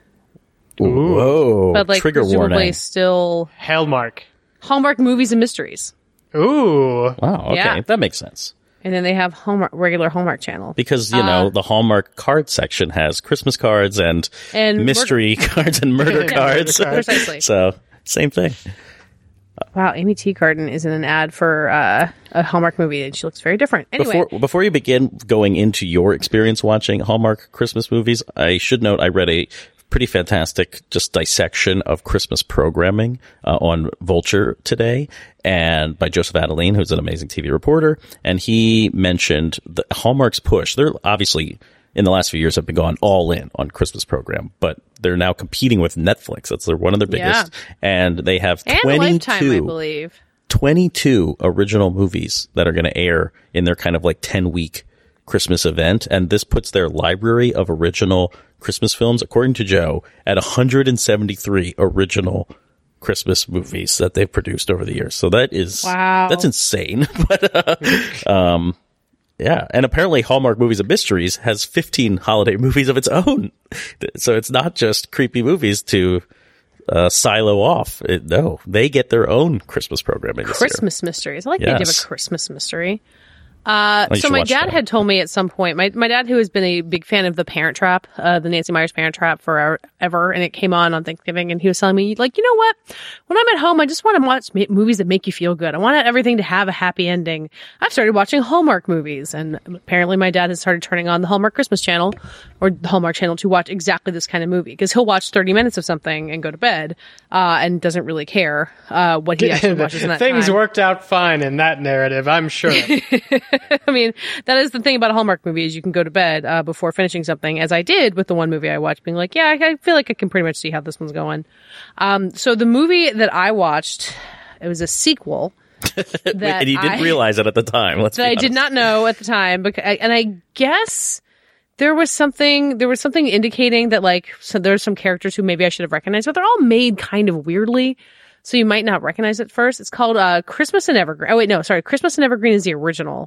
S3: Whoa.
S2: But like
S3: Trigger
S2: presumably
S3: warning.
S2: still
S1: Hallmark.
S2: Hallmark movies and mysteries.
S1: Ooh.
S3: Wow, okay.
S2: Yeah.
S3: That makes sense.
S2: And then they have Hallmark, regular Hallmark channel.
S3: Because, you
S2: Uh,
S3: know, the Hallmark card section has Christmas cards and,
S2: And
S3: mystery cards and murder
S1: Yeah,
S3: cards.
S1: murder cards.
S2: Precisely.
S3: So, same thing.
S2: Wow, Amy Teagarden is in an ad for uh, a Hallmark movie, and she looks very different. Anyway,
S3: Before before you begin going into your experience watching Hallmark Christmas movies, I should note I read a pretty fantastic just dissection of Christmas programming uh, on Vulture today, and by Joseph Adeline, who's an amazing T V reporter, and he mentioned the Hallmark's push. They're obviously in the last few years have been gone all in on Christmas program, but they're now competing with Netflix. That's their one of their biggest, and they have
S2: and
S3: twenty-two.
S2: Lifetime, I believe.
S3: twenty-two original movies that are going to air in their kind of like ten week Christmas event. And this puts their library of original Christmas films, according to Joe, at one hundred seventy-three original Christmas movies that they've produced over the years. So that is,
S2: Wow.
S3: that's insane. But, uh, um, yeah. And apparently Hallmark Movies and Mysteries has fifteen holiday movies of its own. So it's not just creepy movies to, uh, silo off. It, no, they get their own Christmas programming this year.
S2: Christmas mysteries. I like the idea of
S3: Yes.
S2: a Christmas mystery. Uh,
S3: you
S2: so
S3: should
S2: my
S3: watch
S2: dad
S3: that.
S2: had told me at some point, my, my dad, who has been a big fan of The Parent Trap, uh, the Nancy Myers Parent Trap forever, and it came on on Thanksgiving, and he was telling me, like, you know what? When I'm at home, I just want to watch ma- movies that make you feel good. I want everything to have a happy ending. I've started watching Hallmark movies, and apparently my dad has started turning on the Hallmark Christmas channel, or the Hallmark channel, to watch exactly this kind of movie, because he'll watch thirty minutes of something and go to bed, uh, and doesn't really care, uh, what he actually watches in that
S1: Things
S2: time.
S1: worked out fine in that narrative, I'm sure.
S2: I mean, that is the thing about a Hallmark movie is you can go to bed uh, before finishing something, as I did with the one movie I watched, being like, yeah, I, I feel like I can pretty much see how this one's going. Um, so the movie that I watched, it was a sequel. that
S3: and you didn't
S2: I,
S3: realize it at the time. Let's
S2: that
S3: be
S2: I did
S3: honest.
S2: not know at the time, because, and I guess there was something there was something indicating that like so there's some characters who maybe I should have recognized, but they're all made kind of weirdly. So you might not recognize it first. It's called uh, Christmas in Evergreen. Oh, wait, no, sorry. Christmas in Evergreen is the original.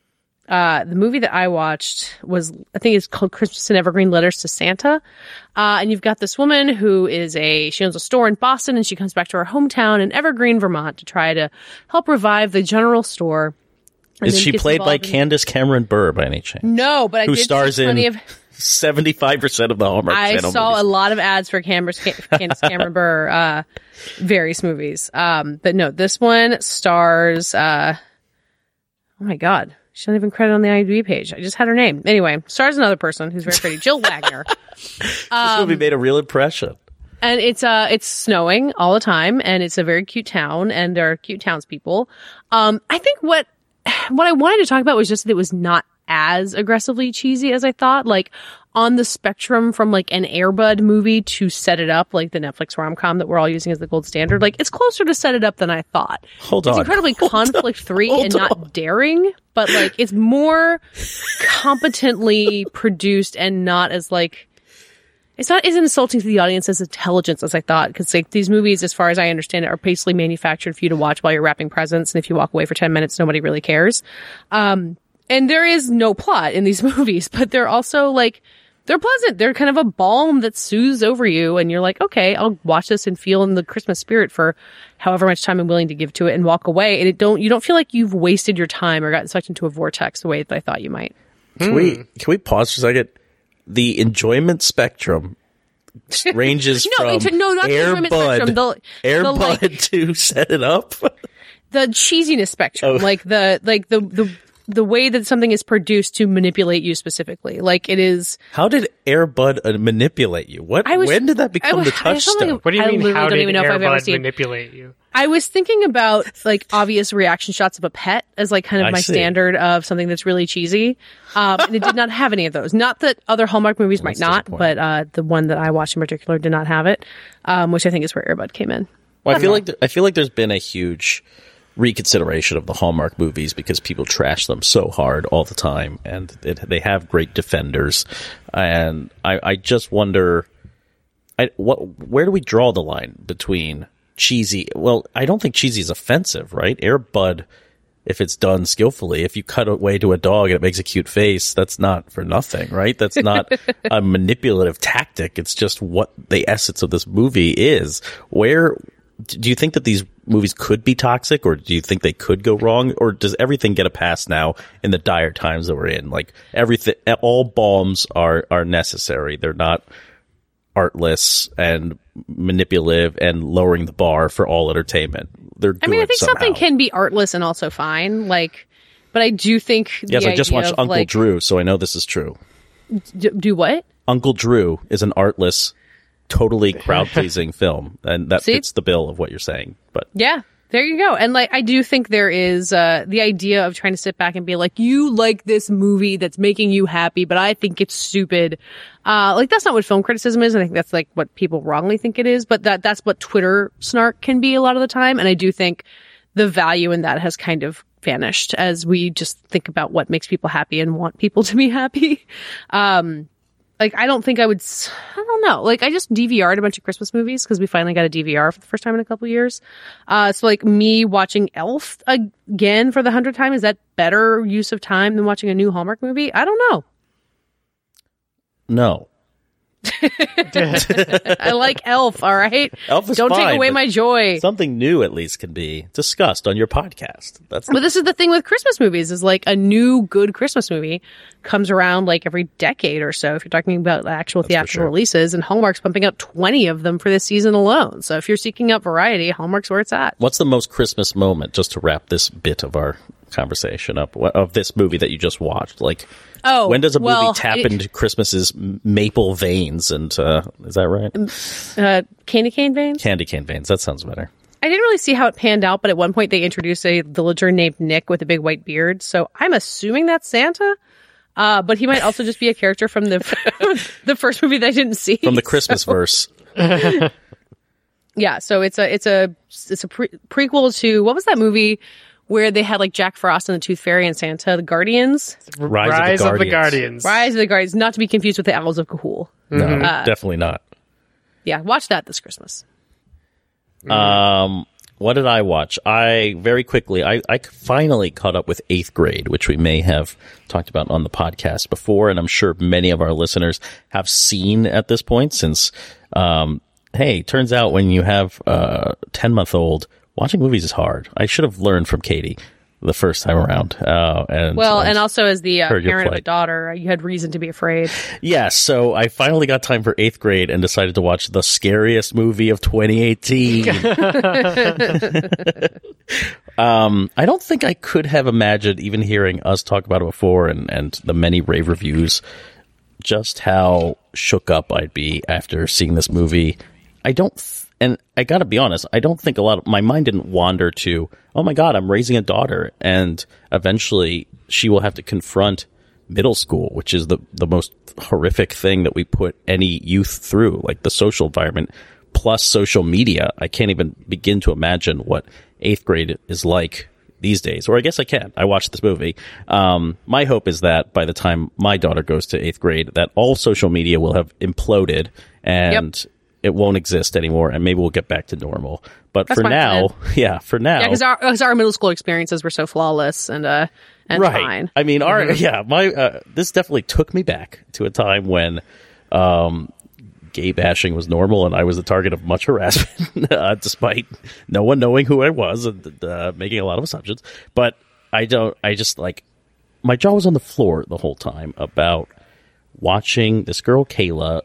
S2: Uh, the movie that I watched was, I think it's called Christmas in Evergreen Letters to Santa. Uh, and you've got this woman who is a, she owns a store in Boston, and she comes back to her hometown in Evergreen, Vermont to try to help revive the general store. And
S3: Is
S2: then
S3: she
S2: gets
S3: played by
S2: involved in-
S3: Candace Cameron Bure by any chance?
S2: No, but I
S3: Who
S2: did
S3: stars
S2: see plenty
S3: in
S2: of,
S3: seventy-five percent of the Hallmark
S2: I
S3: Channel
S2: saw
S3: movies.
S2: a lot of ads for Candace, Candace Cameron Bure, uh, various movies. Um, but no, this one stars, uh, oh my God. She's not even credited on the IMDb page. I just had her name. Anyway, stars another person who's very pretty, Jill Wagner.
S3: This movie made a real impression.
S2: And it's uh it's snowing all the time, and it's a very cute town, and there are cute townspeople. Um, I think what what I wanted to talk about was just that it was not as aggressively cheesy as I thought. Like on the spectrum from like an Air Bud movie to Set It Up, like the Netflix rom-com that we're all using as the gold standard, like it's closer to Set It Up than I thought.
S3: Hold
S2: it's
S3: on.
S2: It's incredibly conflict-free and not on. daring, but like it's more competently produced and not as like It's not as insulting to the audience's intelligence as I thought, because like these movies, as far as I understand it, are basically manufactured for you to watch while you're wrapping presents, and if you walk away for ten minutes, nobody really cares. Um, and there is no plot in these movies, but they're also like, they're pleasant. They're kind of a balm that soothes over you, and you're like, okay, I'll watch this and feel in the Christmas spirit for however much time I'm willing to give to it and walk away. And it don't, you don't feel like you've wasted your time or gotten sucked into a vortex the way that I thought you might.
S3: Can
S1: hmm.
S3: we, can we pause for a second? The enjoyment spectrum ranges
S2: no,
S3: from
S2: no, not the
S3: Air
S2: enjoyment
S3: Bud,
S2: spectrum. The,
S3: Air
S2: the,
S3: Bud
S2: like,
S3: to Set It Up.
S2: The cheesiness spectrum,
S3: Oh.
S2: like the like the the the way that something is produced to manipulate you specifically. Like it is.
S3: How did Air Bud uh, manipulate you? What?
S2: I was-
S3: when did that
S2: I
S3: become
S2: was-
S3: the
S2: I felt
S3: touchstone?
S2: like-
S1: What do you
S2: I
S1: mean,
S2: literally
S1: how
S2: don't
S1: did
S2: even know if
S1: Air
S2: I've ever
S1: Bud
S2: seen-
S1: manipulate you?
S2: I was thinking about like obvious reaction shots of a pet as like kind of
S3: I
S2: my
S3: see.
S2: standard of something that's really cheesy. Um, and it did not have any of those. Not that other Hallmark movies might
S3: That's
S2: not,
S3: disappointing.
S2: but uh, the one that I watched in particular did not have it, um, which I think is where Air Bud came in.
S3: Well, I feel like th- I feel like there's been a huge reconsideration of the Hallmark movies because people trash them so hard all the time, and it, they have great defenders. And I, I just wonder, I, what, where do we draw the line between cheesy? Well, I don't think cheesy is offensive, right? Air Bud, if it's done skillfully, if you cut away to a dog and it makes a cute face, that's not for nothing, right? That's not a manipulative tactic. It's just what the essence of this movie is. Where do you think that these movies could be toxic, or do you think they could go wrong, or does everything get a pass now in the dire times that we're in? Like everything, all balms are, are necessary. They're not artless and manipulative and lowering the bar for all entertainment. They're good
S2: I mean, I think
S3: somehow.
S2: something can be artless and also fine. Like, but I do think.
S3: Yes,
S2: the
S3: I just
S2: idea
S3: watched
S2: of,
S3: Uncle
S2: like,
S3: Drew, so I know this is true.
S2: D- do what?
S3: Uncle Drew is an artless, totally crowd-pleasing film, and that
S2: See?
S3: fits the bill of what you're saying. But
S2: Yeah, there you go. And like, I do think there is uh, the idea of trying to sit back and be like, you like this movie that's making you happy, but I think it's stupid. Uh, like that's not what film criticism is. I think that's like what people wrongly think it is, but that that's what Twitter snark can be a lot of the time. And I do think the value in that has kind of vanished as we just think about what makes people happy and want people to be happy. Um, Like, I don't think I would, s- I don't know. Like, I just D V R'd a bunch of Christmas movies because we finally got a D V R for the first time in a couple years. Uh, so like me watching Elf again for the hundredth time, is that better use of time than watching a new Hallmark movie? I don't know.
S3: no.
S2: I like Elf, all right?
S3: Elf is
S2: Don't
S3: fine,
S2: take away
S3: but
S2: my joy.
S3: Something new at least can be discussed on your podcast. That's
S2: But this is the thing with Christmas movies is like a new good Christmas movie comes around like every decade or so if you're talking about actual
S3: for
S2: theatrical
S3: sure.
S2: releases, and Hallmark's pumping out twenty of them for this season alone. So if you're seeking out variety, Hallmark's where it's at.
S3: What's the most Christmas moment, just to wrap this bit of our conversation up, wh- of this movie that you just watched? Like,
S2: Oh,
S3: when does a movie
S2: well,
S3: tap
S2: it-
S3: into Christmas's maple veins? And uh, is that right?
S2: Uh, candy cane veins?
S3: Candy cane veins. That sounds better.
S2: I didn't really see how it panned out, but at one point they introduced a villager named Nick with a big white beard. So I'm assuming that's Santa. Uh, but he might also just be a character from the the first movie that I didn't see.
S3: From the Christmas verse.
S2: Yeah, so it's a it's a it's a pre- prequel to, what was that movie where they had like Jack Frost and the Tooth Fairy and Santa, the Guardians?
S3: Rise,
S1: Rise
S3: of the
S1: of
S3: Guardians.
S1: the Guardians.
S2: Rise of the Guardians, not to be confused with the Owls of Cahul.
S3: No, definitely not.
S2: Yeah, watch that this Christmas.
S3: Um, what did I watch? I very quickly, I, I finally caught up with Eighth Grade, which we may have talked about on the podcast before, and I'm sure many of our listeners have seen at this point. Since, um, hey, turns out when you have a ten month old, watching movies is hard. I should have learned from Katie the first time around. Uh, and
S2: Well,
S3: I
S2: and also as the uh,
S3: heard your
S2: parent of a
S3: plight.
S2: daughter, you had reason to be afraid.
S3: yeah, so I finally got time for Eighth Grade and decided to watch the scariest movie of twenty eighteen. um, I don't think I could have imagined, even hearing us talk about it before and, and the many rave reviews, just how shook up I'd be after seeing this movie I don't, th- and I gotta be honest, I don't think a lot of, my mind didn't wander to, oh my God, I'm raising a daughter. And eventually she will have to confront middle school, which is the, the most horrific thing that we put any youth through, like the social environment plus social media. I can't even begin to imagine what eighth grade is like these days, or I guess I can. I watched this movie. Um, my hope is that by the time my daughter goes to eighth grade, that all social media will have imploded and yep. it won't exist anymore, and maybe we'll get back to normal. But That's for now, yeah, for now,
S2: yeah, because our, our middle school experiences were so flawless and uh, and
S3: right.
S2: fine.
S3: I mean, our
S2: mm-hmm.
S3: yeah, my uh, this definitely took me back to a time when um, gay bashing was normal, and I was the target of much harassment, uh, despite no one knowing who I was and uh, making a lot of assumptions. But I don't. I just like my jaw was on the floor the whole time about watching this girl Kayla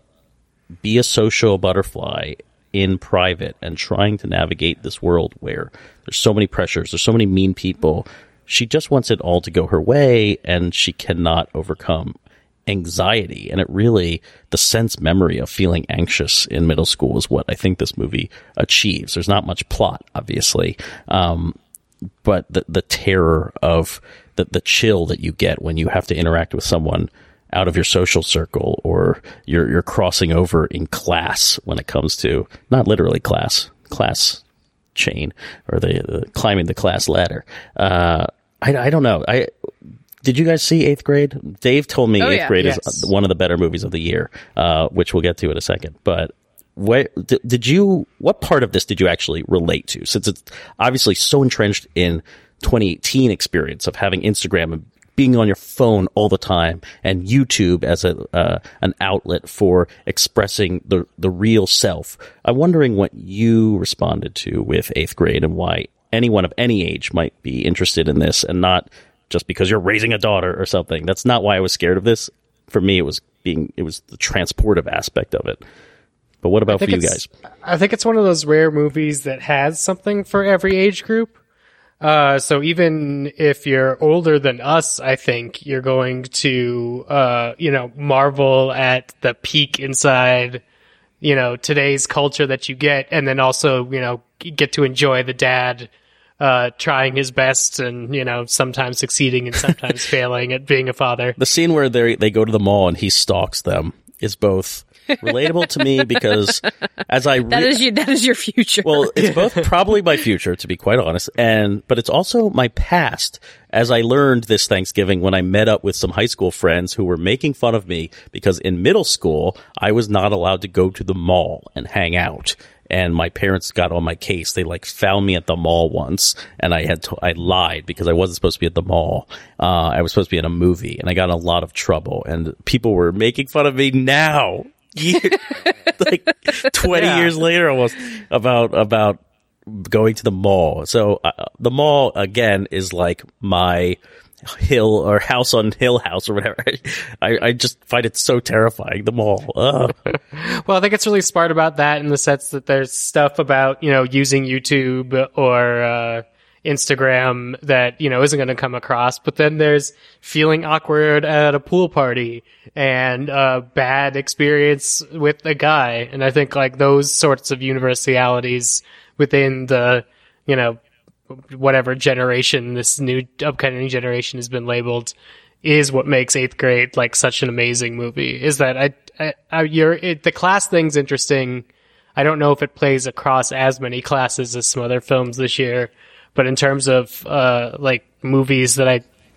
S3: be a social butterfly in private and trying to navigate this world where there's so many pressures, there's so many mean people. She just wants it all to go her way, and she cannot overcome anxiety. And it really, the sense memory of feeling anxious in middle school is what I think this movie achieves. There's not much plot, obviously, um, but the the terror of the the chill that you get when you have to interact with someone out of your social circle, or you're you're crossing over in class when it comes to, not literally class, class chain, or the, the climbing the class ladder. Uh, I, I don't know. I did you guys see Eighth Grade? Dave told me oh, Eighth yeah. Grade yes. is one of the better movies of the year, uh, which we'll get to in a second. But what did, did you? What part of this did you actually relate to? Since it's obviously so entrenched in twenty eighteen experience of having Instagram and being on your phone all the time, and YouTube as a uh, an outlet for expressing the the real self. I'm wondering what you responded to with Eighth Grade, and why anyone of any age might be interested in this, and not just because you're raising a daughter or something. That's not why I was scared of this. For me, it was being it was the transportive aspect of it. But what about for you guys?
S1: I think it's one of those rare movies that has something for every age group. Uh, so even if you're older than us, I think you're going to, uh, you know, marvel at the peak inside, you know, today's culture that you get. And then also, you know, get to enjoy the dad, uh, trying his best and, you know, sometimes succeeding and sometimes failing at being a father.
S3: The scene where they they go to the mall and he stalks them is both relatable to me, because as I re-
S2: that is your that is your future.
S3: Well, it's both probably my future, to be quite honest, and but it's also my past, as I learned this Thanksgiving when I met up with some high school friends who were making fun of me because in middle school I was not allowed to go to the mall and hang out. And my parents got on my case. They like found me at the mall once, and I had to, I lied because I wasn't supposed to be at the mall. Uh, I was supposed to be in a movie, and I got in a lot of trouble. And people were making fun of me now, year, like twenty yeah. years later, almost about about going to the mall. So uh, the mall again is like my hill or house on Hill House or whatever. I, I just find it so terrifying, the mall. Ugh.
S1: Well, I think it's really smart about that in the sense that there's stuff about, you know, using YouTube or uh, Instagram that, you know, isn't going to come across. But then there's feeling awkward at a pool party and a bad experience with a guy. And I think like those sorts of universalities within the, you know, whatever generation this new upcoming generation has been labeled is what makes Eighth Grade like such an amazing movie. Is that I, I, I you're it, the class thing's interesting. I don't know if it plays across as many classes as some other films this year, but in terms of uh like movies that I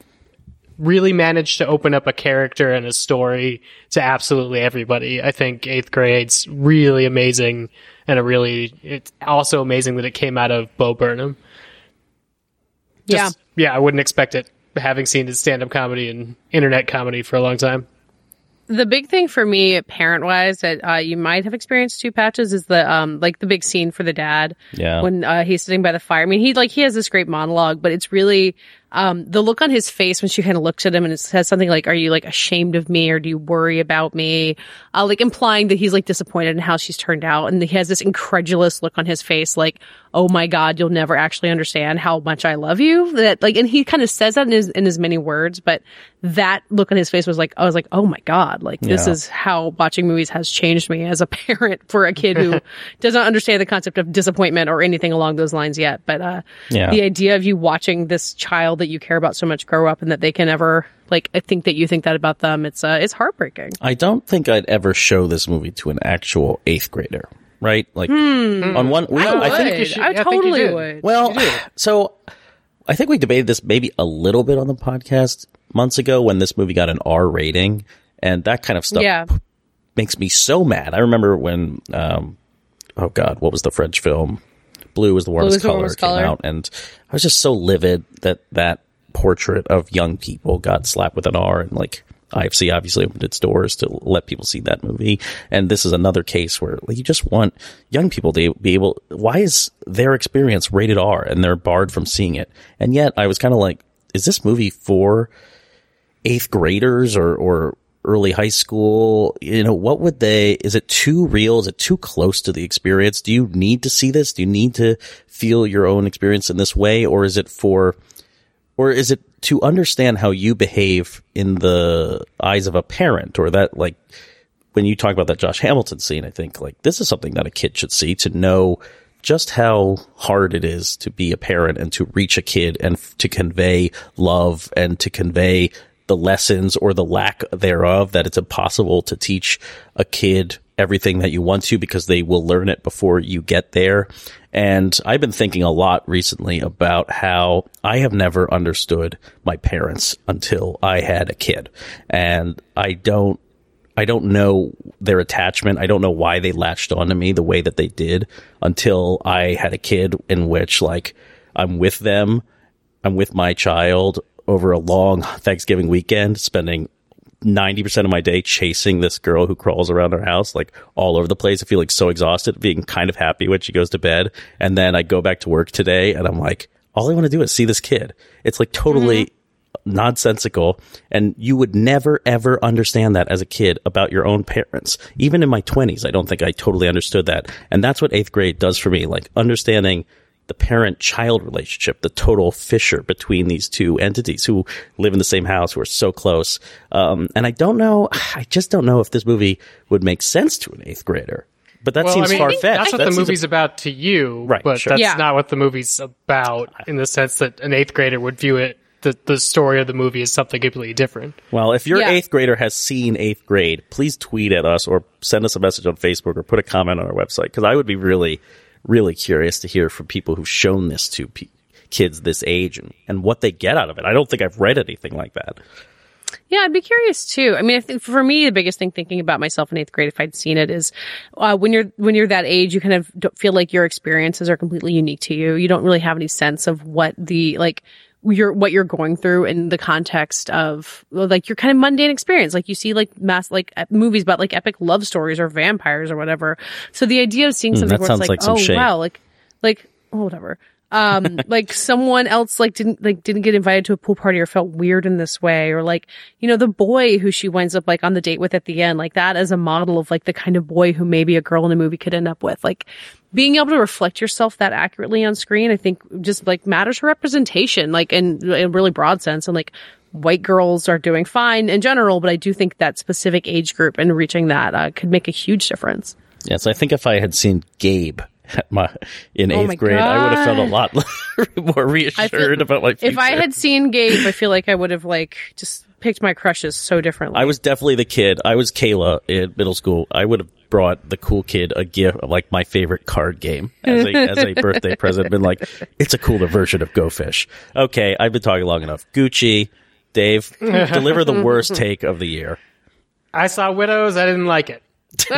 S1: really managed to open up a character and a story to absolutely everybody, I think Eighth Grade's really amazing, and a really it's also amazing that it came out of Bo Burnham. Just, yeah. Yeah, I wouldn't expect it, having seen his stand-up comedy and internet comedy for a long time.
S2: The big thing for me, parent-wise, that uh, you might have experienced two patches is the um like the big scene for the dad.
S3: Yeah.
S2: When uh, he's sitting by the fire. I mean, he like he has this great monologue, but it's really Um, the look on his face when she kind of looks at him and it says something like, are you like ashamed of me or do you worry about me? Uh, like implying that he's like disappointed in how she's turned out. And he has this incredulous look on his face like, oh my God, you'll never actually understand how much I love you. That like, and he kind of says that in his, in his many words, but that look on his face was like, I was like, oh my God, like this
S3: Yeah.
S2: is how watching movies has changed me as a parent for a kid who doesn't understand the concept of disappointment or anything along those lines yet. But, uh,
S3: Yeah.
S2: the idea of you watching this child that you care about so much grow up and that they can ever, like, I think that you think that about them, it's, uh, it's heartbreaking.
S3: I don't think I'd ever show this movie to an actual eighth grader, right? Like on one, we,
S2: I would.
S3: I think
S1: think you should-
S2: I
S1: yeah, I think you
S2: totally
S1: did.
S2: would.
S3: Well, so I think we debated this maybe a little bit on the podcast months ago when this movie got an R rating, and that kind of stuff
S2: Yeah.
S3: makes me so mad. I remember when, um, oh God, what was the French film? Blue was the warmest
S2: is the
S3: color
S2: warmest
S3: came
S2: color.
S3: out, and I was just so livid that that portrait of young people got slapped with an R, and like I F C obviously opened its doors to let people see that movie. And this is another case where like, you just want young people to be able, why is their experience rated R and they're barred from seeing it? And yet I was kind of like, is this movie for eighth graders or, or early high school? You know, what would they, is it too real? Is it too close to the experience? Do you need to see this? Do you need to feel your own experience in this way? Or is it for, or is it to understand how you behave in the eyes of a parent? Or that, like, when you talk about that Josh Hamilton scene, I think, like, this is something that a kid should see, to know just how hard it is to be a parent and to reach a kid and f- to convey love and to convey the lessons or the lack thereof, that it's impossible to teach a kid everything that you want to because they will learn it before you get there. And I've been thinking a lot recently about how I have never understood my parents until I had a kid. And I don't, I don't know their attachment. I don't know why they latched onto me the way that they did until I had a kid, in which, like, I'm with them, I'm with my child over a long Thanksgiving weekend, spending ninety percent of my day chasing this girl who crawls around our house, like, all over the place. I feel like so exhausted, being kind of happy when she goes to bed. And then I go back to work today and I'm like, all I want to do is see this kid. It's like totally mm-hmm. nonsensical. And you would never, ever understand that as a kid about your own parents. Even in my twenties, I don't think I totally understood that. And that's what eighth grade does for me. Like, understanding the parent-child relationship, the total fissure between these two entities who live in the same house, who are so close. Um, and I don't know, I just don't know if this movie would make sense to an eighth grader. But that
S1: well,
S3: seems
S1: I mean,
S3: far-fetched.
S1: That's what
S3: that
S1: the movie's
S3: a-
S1: about to you,
S3: Right,
S1: but
S3: sure.
S1: that's
S2: Yeah.
S1: not what the movie's about, in the sense that an eighth grader would view it, the, the story of the movie is something completely different.
S3: Well, if your
S2: Yeah.
S3: eighth grader has seen eighth grade, please tweet at us or send us a message on Facebook or put a comment on our website, because I would be really, really curious to hear from people who've shown this to pe- kids this age and, and what they get out of it. I don't think I've read anything like that.
S2: Yeah, I'd be curious too. I mean, I think for me, the biggest thing thinking about myself in eighth grade, if I'd seen it, is uh, when you're when you're that age, you kind of don't feel like your experiences are completely unique to you. You don't really have any sense of what the like you're what you're going through in the context of like your kind of mundane experience. Like you see like mass like movies about like epic love stories or vampires or whatever. So the idea of seeing
S3: Mm,
S2: something
S3: that
S2: where
S3: sounds
S2: it's
S3: like
S2: like,
S3: some
S2: oh
S3: shame.
S2: wow, like like oh, whatever. um like someone else like didn't like didn't get invited to a pool party or felt weird in this way, or like, you know, the boy who she winds up like on the date with at the end, like that as a model of like the kind of boy who maybe a girl in a movie could end up with. Like being able to reflect yourself that accurately on screen, I think just like matters for representation, like in, in a really broad sense. And like white girls are doing fine in general, but I do think that specific age group and reaching that uh, could make a huge difference.
S3: Yes, I think if I had seen Gabe at my, in
S2: Oh
S3: eighth
S2: my
S3: grade, I would have felt a
S2: God.
S3: lot more reassured
S2: feel-
S3: about my future.
S2: If I had seen Gabe, I feel like I would have like just picked my crushes so differently.
S3: I was definitely the kid. I was Kayla in middle school. I would have brought the cool kid a gift of like my favorite card game as a, as a birthday present. Been like, it's a cooler version of Go Fish. Okay, I've been talking long enough. Gucci, Dave, deliver the worst take of the year.
S1: I saw Widows, I didn't like it.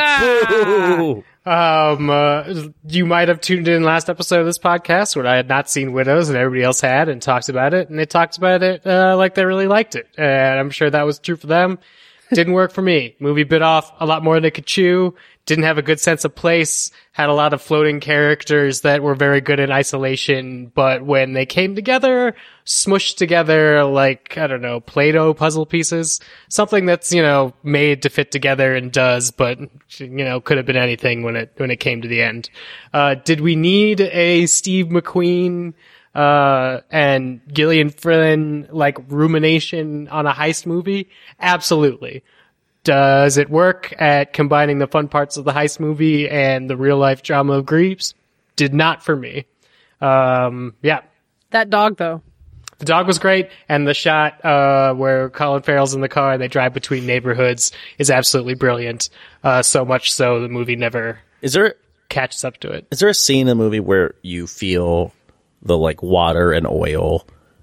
S3: Ooh.
S1: Um, uh, you might have tuned in last episode of this podcast when I had not seen Widows and everybody else had, and talked about it, and they talked about it uh, like they really liked it, and I'm sure that was true for them. Didn't work for me. Movie bit off a lot more than it could chew. Didn't have a good sense of place. Had a lot of floating characters that were very good in isolation, but when they came together, smushed together like, I don't know, Play-Doh puzzle pieces. Something that's, you know, made to fit together and does, but, you know, could have been anything when it, when it came to the end. Uh, did we need a Steve McQueen, uh, and Gillian Flynn, like, rumination on a heist movie? Absolutely. Does it work at combining the fun parts of the heist movie and the real life drama of Greaves? Did not for me. Um, yeah.
S2: That dog, though.
S1: The dog was great, and the shot uh, where Colin Farrell's in the car and they drive between neighborhoods is absolutely brilliant. Uh, so much so the movie never
S3: is there
S1: catches up to it.
S3: Is there a scene in the movie where you feel the like water and oil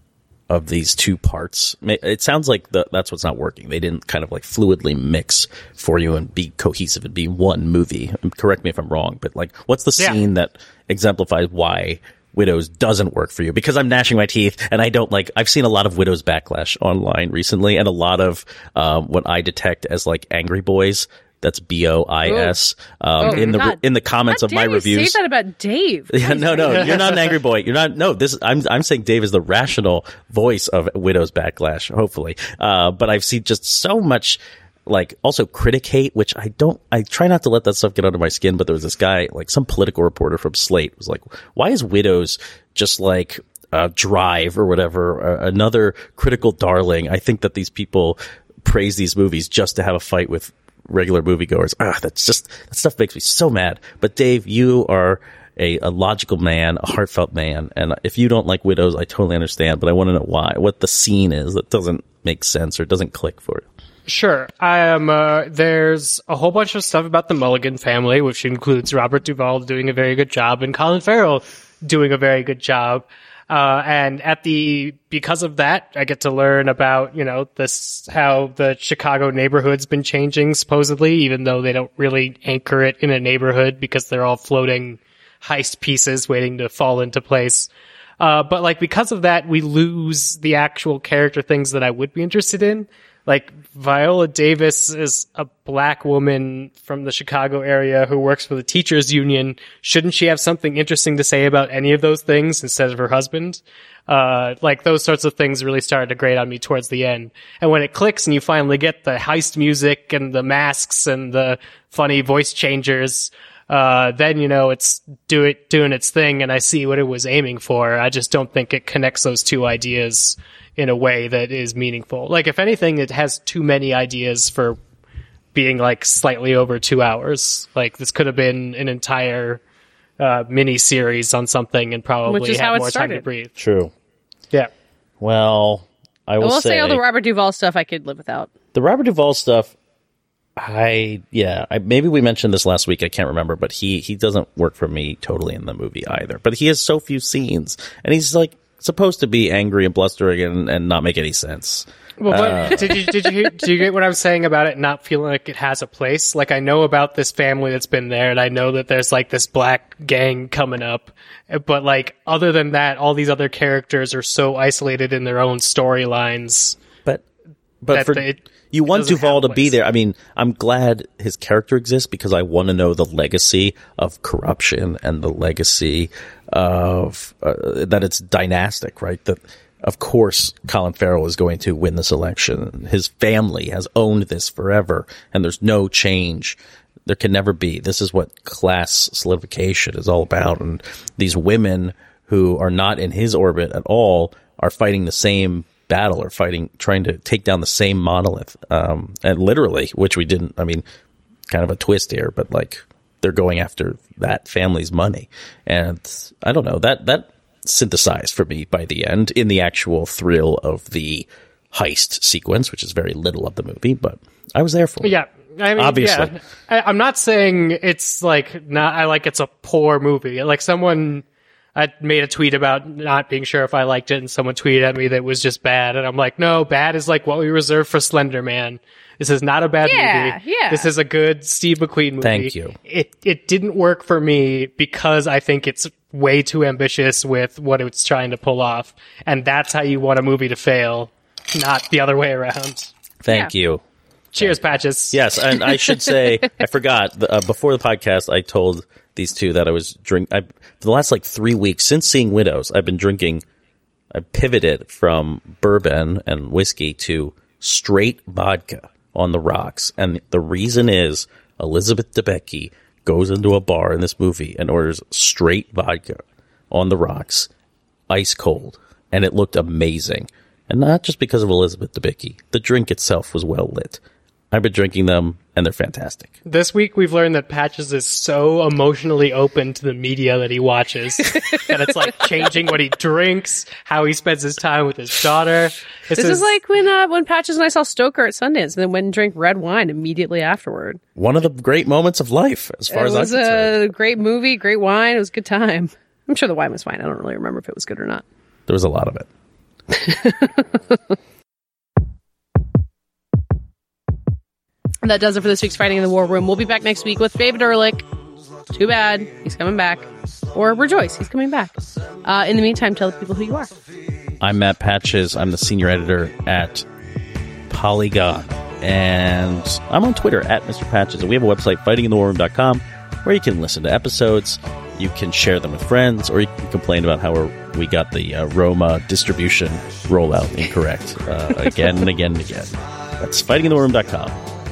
S3: of these two parts? It sounds like the, that's what's not working. They didn't kind of like fluidly mix for you and be cohesive and be one movie. Correct me if I'm wrong, but like, what's the
S1: yeah.
S3: scene that exemplifies why Widows doesn't work for you? Because I'm gnashing my teeth and I don't like, I've seen a lot of Widows backlash online recently and a lot of um, what I detect as like angry boys. That's B O I S um,
S2: oh,
S3: in the
S2: God.
S3: in the comments
S2: How
S3: of my
S2: dare you
S3: reviews.
S2: Say that about Dave.
S3: Yeah, no, no, you're not an angry boy. You're not. No, this I'm I'm saying Dave is the rational voice of Widow's backlash. Hopefully, uh, but I've seen just so much like also critic hate, which I don't. I try not to let that stuff get under my skin. But there was this guy, like some political reporter from Slate, was like, "Why is Widows just like?" Uh, Drive or whatever, uh, another critical darling. I think that these people praise these movies just to have a fight with regular moviegoers. Ah, that's just, that stuff makes me so mad. But Dave, you are a, a logical man, a heartfelt man. And if you don't like Widows, I totally understand, but I want to know why, what the scene is that doesn't make sense or doesn't click for you.
S1: Sure. Um, uh, there's a whole bunch of stuff about the Mulligan family, which includes Robert Duvall doing a very good job and Colin Farrell doing a very good job. Uh, and at the, because of that, I get to learn about, you know, this, how the Chicago neighborhood's been changing, supposedly, even though they don't really anchor it in a neighborhood because they're all floating heist pieces waiting to fall into place. Uh, but like, because of that, we lose the actual character things that I would be interested in. Like, Viola Davis is a black woman from the Chicago area who works for the teachers union. Shouldn't she have something interesting to say about any of those things instead of her husband? Uh, like, those sorts of things really started to grate on me towards the end. And when it clicks and you finally get the heist music and the masks and the funny voice changers, uh, then, you know, it's do it, doing its thing and I see what it was aiming for. I just don't think it connects those two ideas in a way that is meaningful. Like, if anything, it has too many ideas for being like slightly over two hours. Like, this could have been an entire uh, mini series on something and probably
S2: Which is
S1: had
S2: how it
S1: more
S2: started.
S1: time to breathe.
S3: True.
S1: Yeah.
S3: Well, I will
S2: I will
S3: say,
S2: say all the Robert Duvall stuff I could live without.
S3: the Robert Duvall stuff, I, yeah, I, maybe we mentioned this last week. I can't remember, but he, he doesn't work for me totally in the movie either. But he has so few scenes and he's like, supposed to be angry and blustering and, and not make any sense.
S1: Well, but did you did you hear, did you get what I was saying about it not feeling like it has a place? Like, I know about this family that's been there, and I know that there's like this black gang coming up, but like other than that, all these other characters are so isolated in their own storylines.
S3: But but
S1: That
S3: for
S1: they-
S3: you want
S1: doesn't
S3: Duvall
S1: have
S3: to be
S1: place.
S3: there. I mean, I'm glad his character exists because I want to know the legacy of corruption and the legacy of uh, that it's dynastic, right? That of course Colin Farrell is going to win this election. His family has owned this forever, and there's no change. There can never be. This is what class solidification is all about, and these women who are not in his orbit at all are fighting the same battle or fighting, trying to take down the same monolith. Um, and literally, which we didn't, I mean, kind of a twist here, but like they're going after that family's money. And I don't know, that, that synthesized for me by the end in the actual thrill of the heist sequence, which is very little of the movie, but I was there for it.
S1: Yeah. I mean,
S3: Obviously.
S1: yeah. I, I'm not saying it's like not, I like it's a poor movie. Like, someone, I made a tweet about not being sure if I liked it, and someone tweeted at me that it was just bad. And I'm like, no, bad is like what we reserve for Slender Man. This is not a bad
S2: Yeah,
S1: movie.
S2: yeah.
S1: This is a good Steve McQueen movie.
S3: Thank you.
S1: It it didn't work for me because I think it's way too ambitious with what it's trying to pull off. And that's how you want a movie to fail, not the other way around.
S3: Thank
S2: Yeah.
S3: you.
S1: Cheers, Patches.
S3: Yes, and I should say, I forgot, uh, before the podcast, I told these two that I was drink. I, for the last like three weeks, since seeing Widows, I've been drinking, I pivoted from bourbon and whiskey to straight vodka on the rocks. And the reason is Elizabeth Debicki goes into a bar in this movie and orders straight vodka on the rocks, ice cold, and it looked amazing. And not just because of Elizabeth Debicki. The drink itself was well lit. I've been drinking them, and they're fantastic.
S1: This week, we've learned that Patches is so emotionally open to the media that he watches that it's like changing what he drinks, how he spends his time with his daughter.
S2: This, this is, is like when uh, when Patches and I saw Stoker at Sundance, and then went and drank red wine immediately afterward.
S3: One of the great moments of life, as far
S2: it
S3: as I'm concerned.
S2: It was a great movie, great wine. It was a good time. I'm sure the wine was fine. I don't really remember if it was good or not.
S3: There was a lot of it.
S2: That does it for this week's Fighting in the War Room. We'll be back next week with David Ehrlich. Too bad. He's coming back. Or rejoice. He's coming back. Uh, in the meantime, tell the people who you are.
S3: I'm Matt Patches. I'm the senior editor at Polygon. And I'm on Twitter at Mister Patches. And we have a website, fighting in the war room dot com, where you can listen to episodes. You can share them with friends, or you can complain about how we're, we got the uh, Roma distribution rollout incorrect uh, again and again and again. That's fighting in the war room dot com.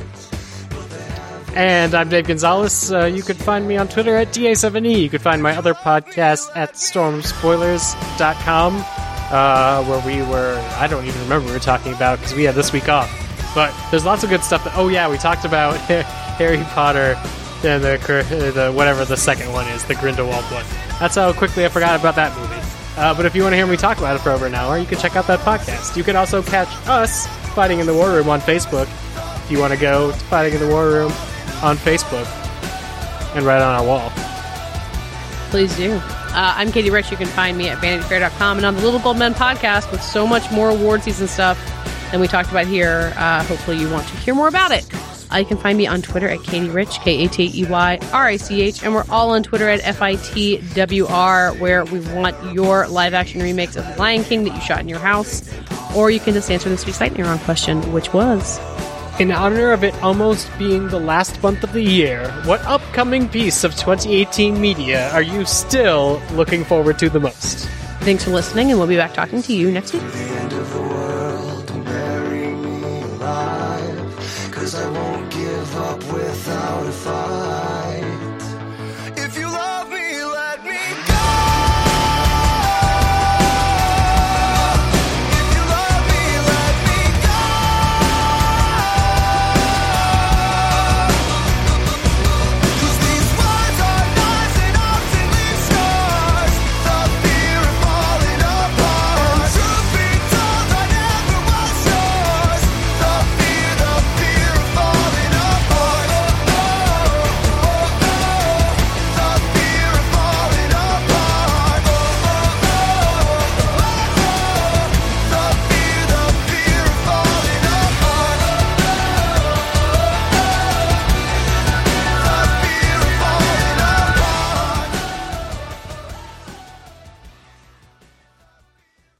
S1: And I'm Dave Gonzalez. Uh, you can find me on Twitter at D A seven E. You can find my other podcast at storm spoilers dot com, uh, where we were, I don't even remember what we were talking about because we had this week off. But there's lots of good stuff. That, oh, yeah, we talked about Harry Potter and the, the whatever the second one is, the Grindelwald one. That's how quickly I forgot about that movie. Uh, but if you want to hear me talk about it for over an hour, you can check out that podcast. You can also catch us Fighting in the War Room on Facebook. If you want to go to Fighting in the War Room on Facebook and right on our wall.
S2: Please do. Uh, I'm Katie Rich. You can find me at vanity fair dot com and on the Little Gold Men podcast with so much more award season stuff than we talked about here. Uh, hopefully you want to hear more about it. Uh, you can find me on Twitter at Katie Rich, K A T E Y R I C H, and we're all on Twitter at F I T W R, where we want your live-action remakes of The Lion King that you shot in your house. Or you can just answer this week's lightning round question, which was...
S1: In honor of it almost being the last month of the year, what upcoming piece of twenty eighteen media are you still looking forward to the most?
S2: Thanks for listening, and we'll be back talking to you next week.
S6: The end of the world, and bury me alive, 'cause I won't give up without a fight.